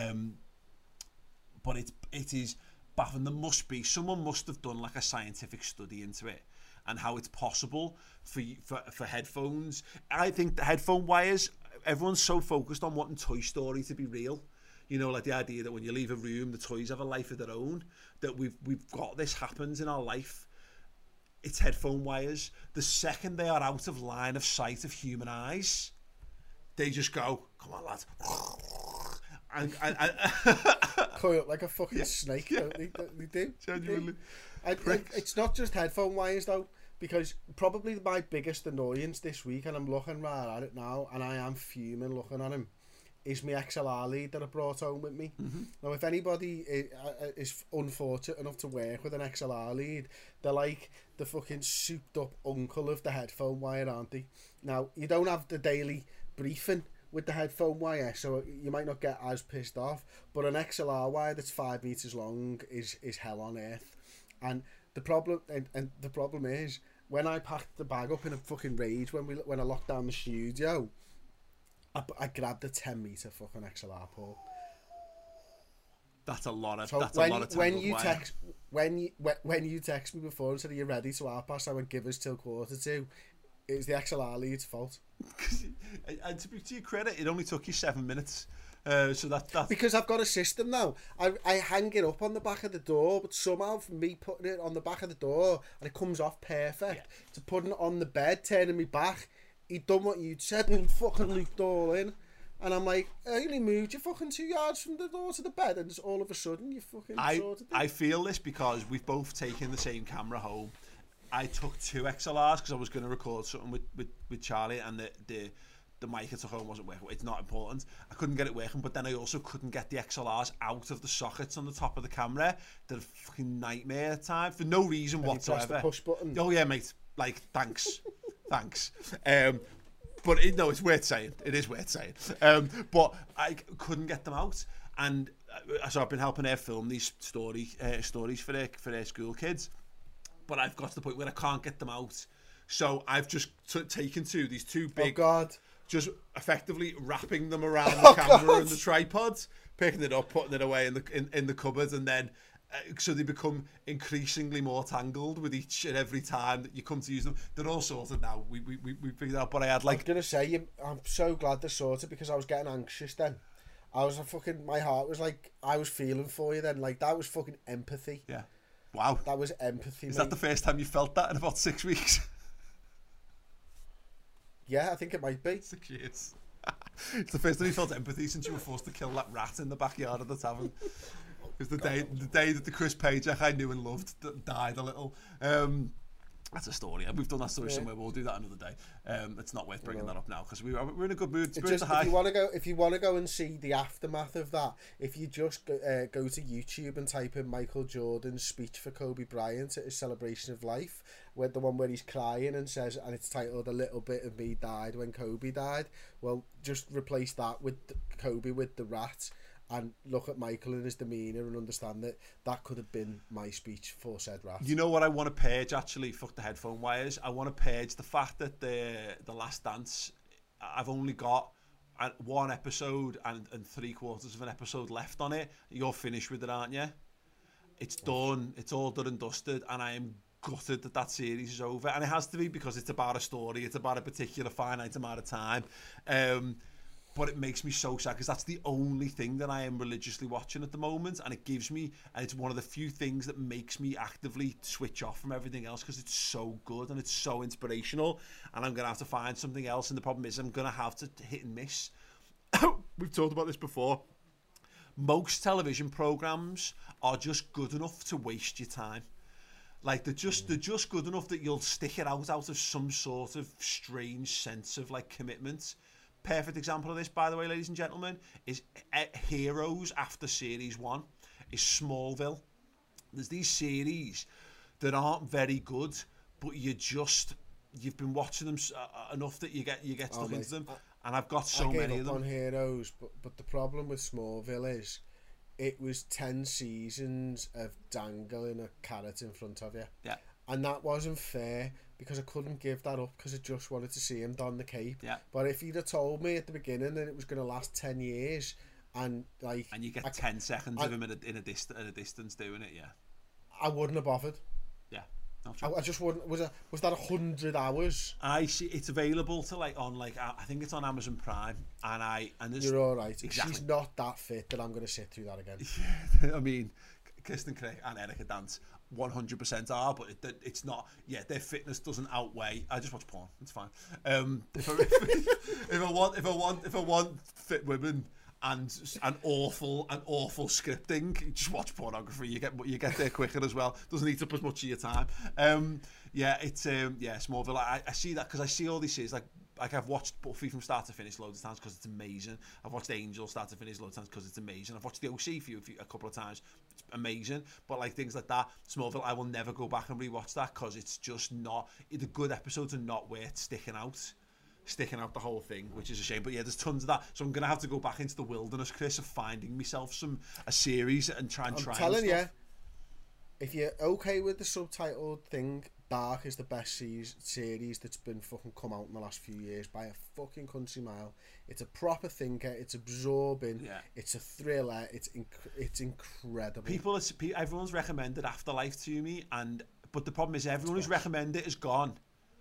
But it is baffling. Someone must have done like a scientific study into it and how it's possible for headphones. I think the headphone wires, everyone's so focused on wanting Toy Story to be real. You know, like the idea that when you leave a room, the toys have a life of their own, that we've got this happens in our life. It's headphone wires. The second they are out of line of sight of human eyes, they just go, come on, lads. And coil up like a fucking snake, don't they? They do. Genuinely. It's not just headphone wires, though, because probably my biggest annoyance this week, and I'm looking right at it now, and I am fuming looking at him, is my XLR lead that I brought home with me. Mm-hmm. Now, if anybody is unfortunate enough to work with an XLR lead, they're like the fucking souped up uncle of the headphone wire, aren't they? Now, you don't have the daily briefing with the headphone wire, so you might not get as pissed off, but an XLR wire that's 5 meters long is hell on earth. And the problem is, when I packed the bag up in a fucking rage when I locked down the studio, I grabbed a 10-meter fucking XLR port. That's a lot of. So that's a lot of when you text when you text me before and said, "Are you ready to our pass?" I went, "Give us till 1:45." It was the XLR lead's fault. And to your credit, it only took you 7 minutes. So that because I've got a system now. I hang it up on the back of the door, but somehow from me putting it on the back of the door and it comes off perfect, to putting it on the bed, turning me back, he done what you'd said and he fucking looped all in. And I'm like, I only moved you fucking 2 yards from the door to the bed, and just all of a sudden you fucking sorted it. I feel this because we've both taken the same camera home. I took 2 XLRs because I was going to record something with Charlie, and the mic I took home wasn't working. It's not important. I couldn't get it working, but then I also couldn't get the XLRs out of the sockets on the top of the camera. They're a fucking nightmare at times for no reason whatsoever. You press the push button. Oh yeah, mate. Like, thanks. Thanks. But it's worth saying. It is worth saying. But I couldn't get them out, and so I've been helping her film these stories for their school kids. But I've got to the point where I can't get them out, so I've just taken these two big. Oh God! Just effectively wrapping them around the camera and the tripod, picking it up, putting it away in the cupboard, and then. So they become increasingly more tangled with each and every time that you come to use them. They're all sorted now. We figured out, but I had like... I was going to say, I'm so glad they're sorted because I was getting anxious then. My heart was like, I was feeling for you then. Like, that was fucking empathy. Yeah. Wow. That was empathy, Is that the first time you felt that in about 6 weeks? Yeah, I think it might be. 6 years. It's the first time you felt empathy since you were forced to kill that rat in the backyard of the tavern. It was the day that the Chris Pajak I knew and loved died a little. That's a story. We've done that story somewhere. We'll do that another day. It's not worth bringing that up now because we're in a good mood. If you want to go and see the aftermath of that, if you just go to YouTube and type in Michael Jordan's speech for Kobe Bryant at his celebration of life, where the one where he's crying and says, and it's titled "A Little Bit of Me Died When Kobe Died." Well, just replace that with Kobe with the rat. And look at Michael and his demeanour and understand that could have been my speech for said rat. You know what I want to purge, actually? Fuck the headphone wires. I want to purge the fact that the Last Dance, I've only got one episode and 3/4 of an episode left on it. You're finished with it, aren't you? It's done. It's all done and dusted. And I am gutted that series is over. And it has to be because it's about a story. It's about a particular finite amount of time. But it makes me so sad because that's the only thing that I am religiously watching at the moment, and it gives me, and it's one of the few things that makes me actively switch off from everything else because it's so good and it's so inspirational, and I'm going to have to find something else, and the problem is I'm going to have to hit and miss. We've talked about this before. Most television programs are just good enough to waste your time. Like they're just good enough that you'll stick it out of some sort of strange sense of like commitment. Perfect example of this, by the way, ladies and gentlemen, is Heroes after series 1 is Smallville. There's these series that aren't very good, but you've been watching them enough that you get stuck into them. And I've got so many of them. On Heroes, but the problem with Smallville is it was 10 seasons of dangling a carrot in front of you. Yeah. And that wasn't fair because I couldn't give that up because I just wanted to see him don the cape. Yeah. But if you'd have told me at the beginning that it was going to last 10 years and you get 10 seconds of him at a distance doing it, yeah. I wouldn't have bothered. Yeah. I just wouldn't. Was that 100 hours? I see it's available to I think it's on Amazon Prime, and you're all right. Exactly. She's not that fit that I'm going to sit through that again. Yeah, I mean, Kirsten Craig and Erica Dance 100% are, but it's not. Yeah, their fitness doesn't outweigh. I just watch porn. It's fine. If I want fit women and awful scripting, you just watch pornography. You get there quicker as well. Doesn't eat up as much of your time. Smallville. I see that because I see all these series like I've watched Buffy from start to finish loads of times because it's amazing. I've watched Angel start to finish loads of times because it's amazing. I've watched The OC a couple of times. It's amazing. But like things like that, Smallville, I will never go back and rewatch that because it's just not. The good episodes are not worth sticking out the whole thing, which is a shame. But yeah, there's tons of that. So I'm gonna have to go back into the wilderness, Chris, of finding myself a series and try. I'm telling you, if you're okay with the subtitled thing, Dark is the best series that's been fucking come out in the last few years by a fucking country mile. It's a proper thinker. It's absorbing. Yeah. It's a thriller. It's incredible. Everyone's recommended Afterlife to me, but the problem is everyone who's recommended it is gone.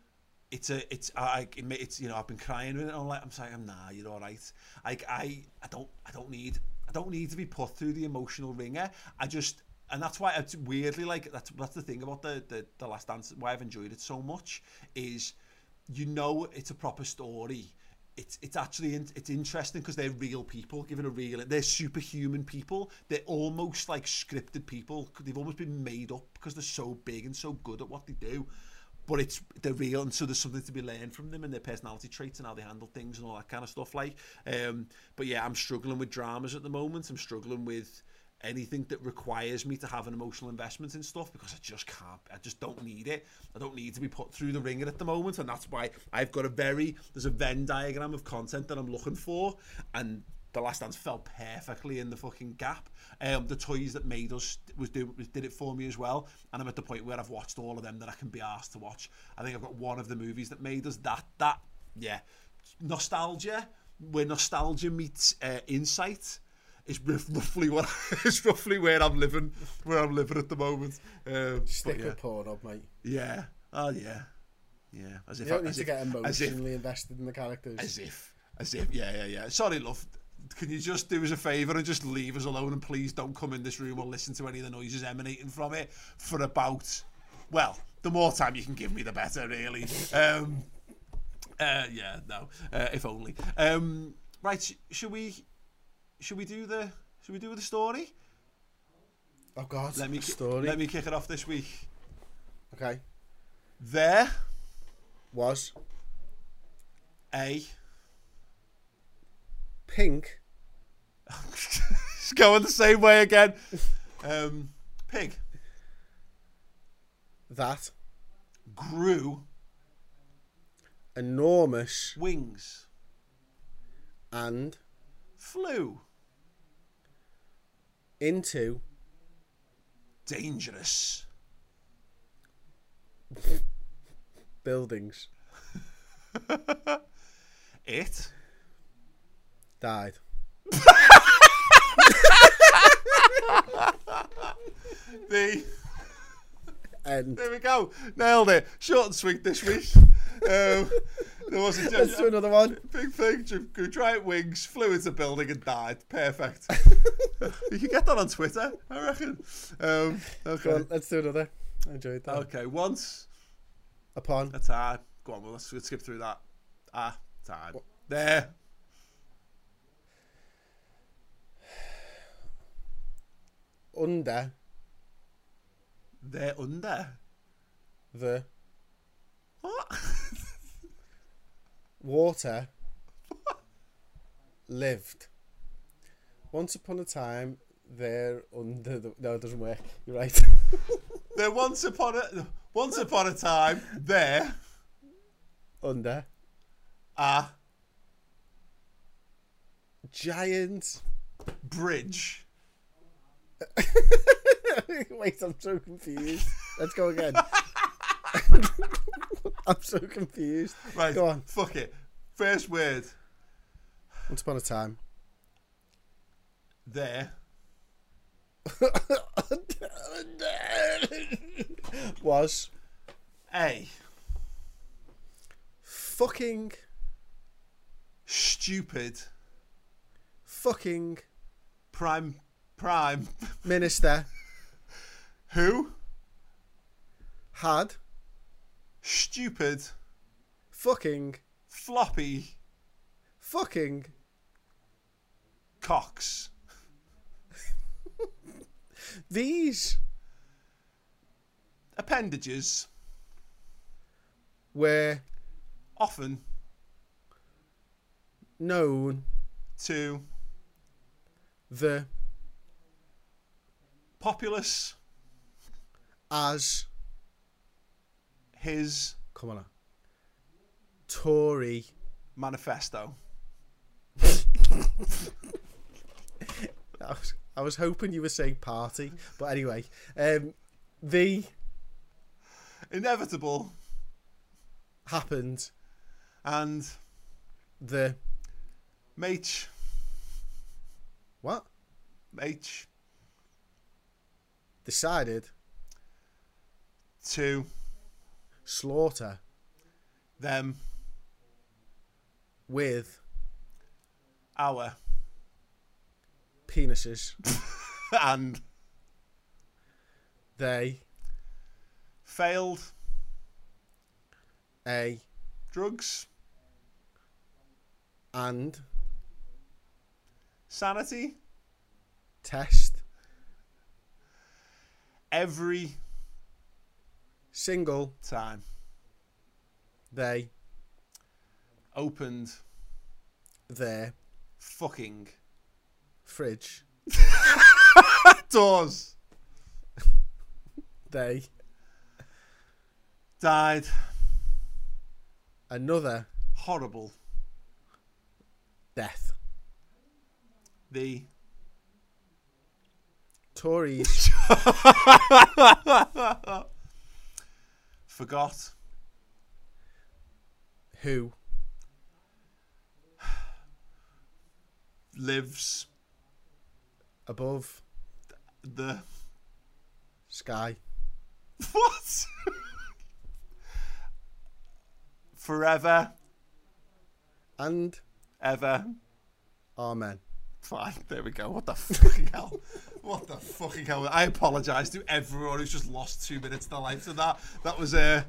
you know, I've been crying with it. I'm saying, nah, you're all right. Like I don't need to be put through the emotional ringer. And that's why it's weirdly, like, that's the thing about the Last Dance, why I've enjoyed it so much, is, you know, it's a proper story. It's actually it's interesting because they're real people, they're superhuman people. They're almost like scripted people. They've almost been made up because they're so big and so good at what they do. But they're real, and so there's something to be learned from them and their personality traits and how they handle things and all that kind of stuff. Like, but yeah, I'm struggling with dramas at the moment. I'm struggling with anything that requires me to have an emotional investment in stuff, because I just can't. I just don't need it. I don't need to be put through the ringer at the moment, and that's why I've got there's a Venn diagram of content that I'm looking for, and The Last Dance fell perfectly in the fucking gap. The Toys That Made Us did it for me as well, and I'm at the point where I've watched all of them that I can be asked to watch. I think I've got one of the movies that made us that yeah, nostalgia, where nostalgia meets insight. Is roughly where I'm living at the moment. Stick with Pornhub, mate. Yeah. Oh yeah. Yeah. As if you don't need to get emotionally invested in the characters. As if. Yeah. Sorry, love. Can you just do us a favour and just leave us alone, and please don't come in this room or listen to any of the noises emanating from it for about, well, the more time you can give me, the better, really. If only. Right, should we do the story? Oh God, let me kick it off this week. Okay. There was a pink. It's going the same way again. Pig that grew enormous wings and flew into dangerous buildings. It died. There we go. Nailed it. Short and sweet this week. There was Let's do another one. Big thing. Grew giant wings, flew into a building and died. Perfect. You can get that on Twitter, I reckon. Okay. Go on, let's do another. I enjoyed that. Okay. Once upon a time. Go on, well, let's skip through that. Time. There. Under. They're under. The. What? Water. Lived. Once upon a time, they're under the. No, it doesn't work. You're right. There once upon a time, there. Under. A. Giant. Bridge. Wait, I'm so confused. Let's go again. I'm so confused. Right, go on. Fuck it. First word. Once upon a time. There. Was. A. Fucking. Stupid. Fucking. Prime. Minister. Who? Had. Stupid. Fucking. Floppy. Fucking. Cocks. These. Appendages. Were. Often. Known. To. The. Populace. As. His. Come on. Tory. Manifesto. I was hoping you were saying party, but anyway, the inevitable happened, and the mate. What? Mate. Decided to slaughter them, with our penises, and they failed a drugs and sanity test every single time they opened their fucking fridge. doors. They died another horrible death. The Tories forgot who lives above the sky. What? Forever and ever. Amen. Fine, there we go. What the fucking hell? What the fucking hell? I apologise to everyone who's just lost 2 minutes of their life to that. That was it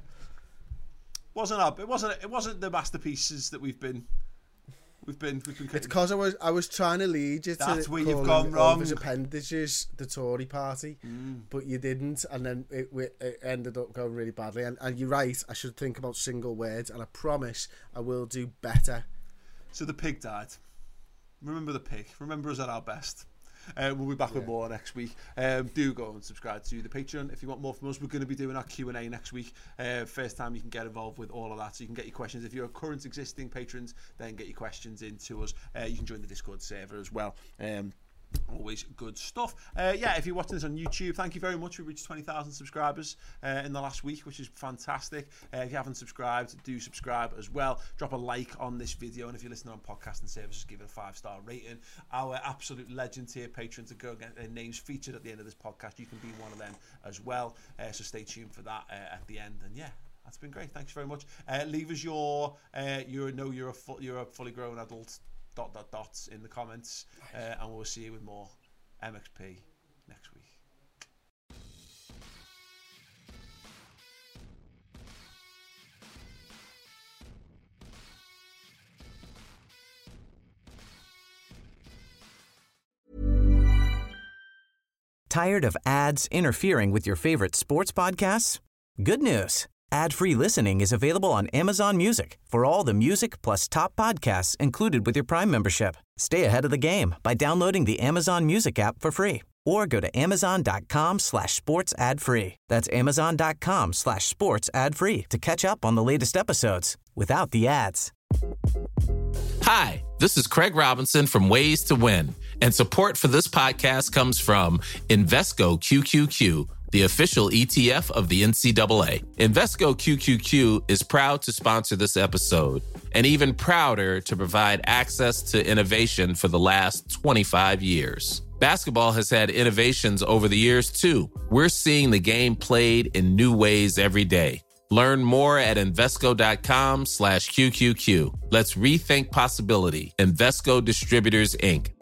wasn't the masterpieces that we've been. It's because I was trying to lead you to. That's where you've gone wrong. His appendages, the Tory party, but you didn't, and then it ended up going really badly. And you're right. I should think about single words, and I promise I will do better. So the pig died. Remember the pig. Remember us at our best. We'll be back with more next week. Do go and subscribe to the Patreon if you want more from us. We're going to be doing our Q&A next week. First time you can get involved with all of that, so you can get your questions. If you're a current existing patrons, then get your questions into us. You can join the Discord server as well. Always good stuff. If you're watching this on YouTube, thank you very much. We reached 20,000 subscribers in the last week, which is fantastic. If you haven't subscribed, do subscribe as well. Drop a like on this video, and if you're listening on podcasting services, give it a 5-star rating. Our absolute legend tier patrons to go get their names featured at the end of this podcast. You can be one of them as well. So stay tuned for that at the end. And that's been great. Thanks very much. Leave us you're a fully grown adult. Dots in the comments, and we'll see you with more MXP next week. Tired of ads interfering with your favorite sports podcasts? Good news. Ad-free listening is available on Amazon Music for all the music plus top podcasts included with your Prime membership. Stay ahead of the game by downloading the Amazon Music app for free or go to amazon.com/sports ad free. That's amazon.com/sports ad free to catch up on the latest episodes without the ads. Hi, this is Craig Robinson from Ways to Win, and support for this podcast comes from Invesco QQQ, the official ETF of the NCAA. Invesco QQQ is proud to sponsor this episode, and even prouder to provide access to innovation for the last 25 years. Basketball has had innovations over the years, too. We're seeing the game played in new ways every day. Learn more at Invesco.com/QQQ. Let's rethink possibility. Invesco Distributors, Inc.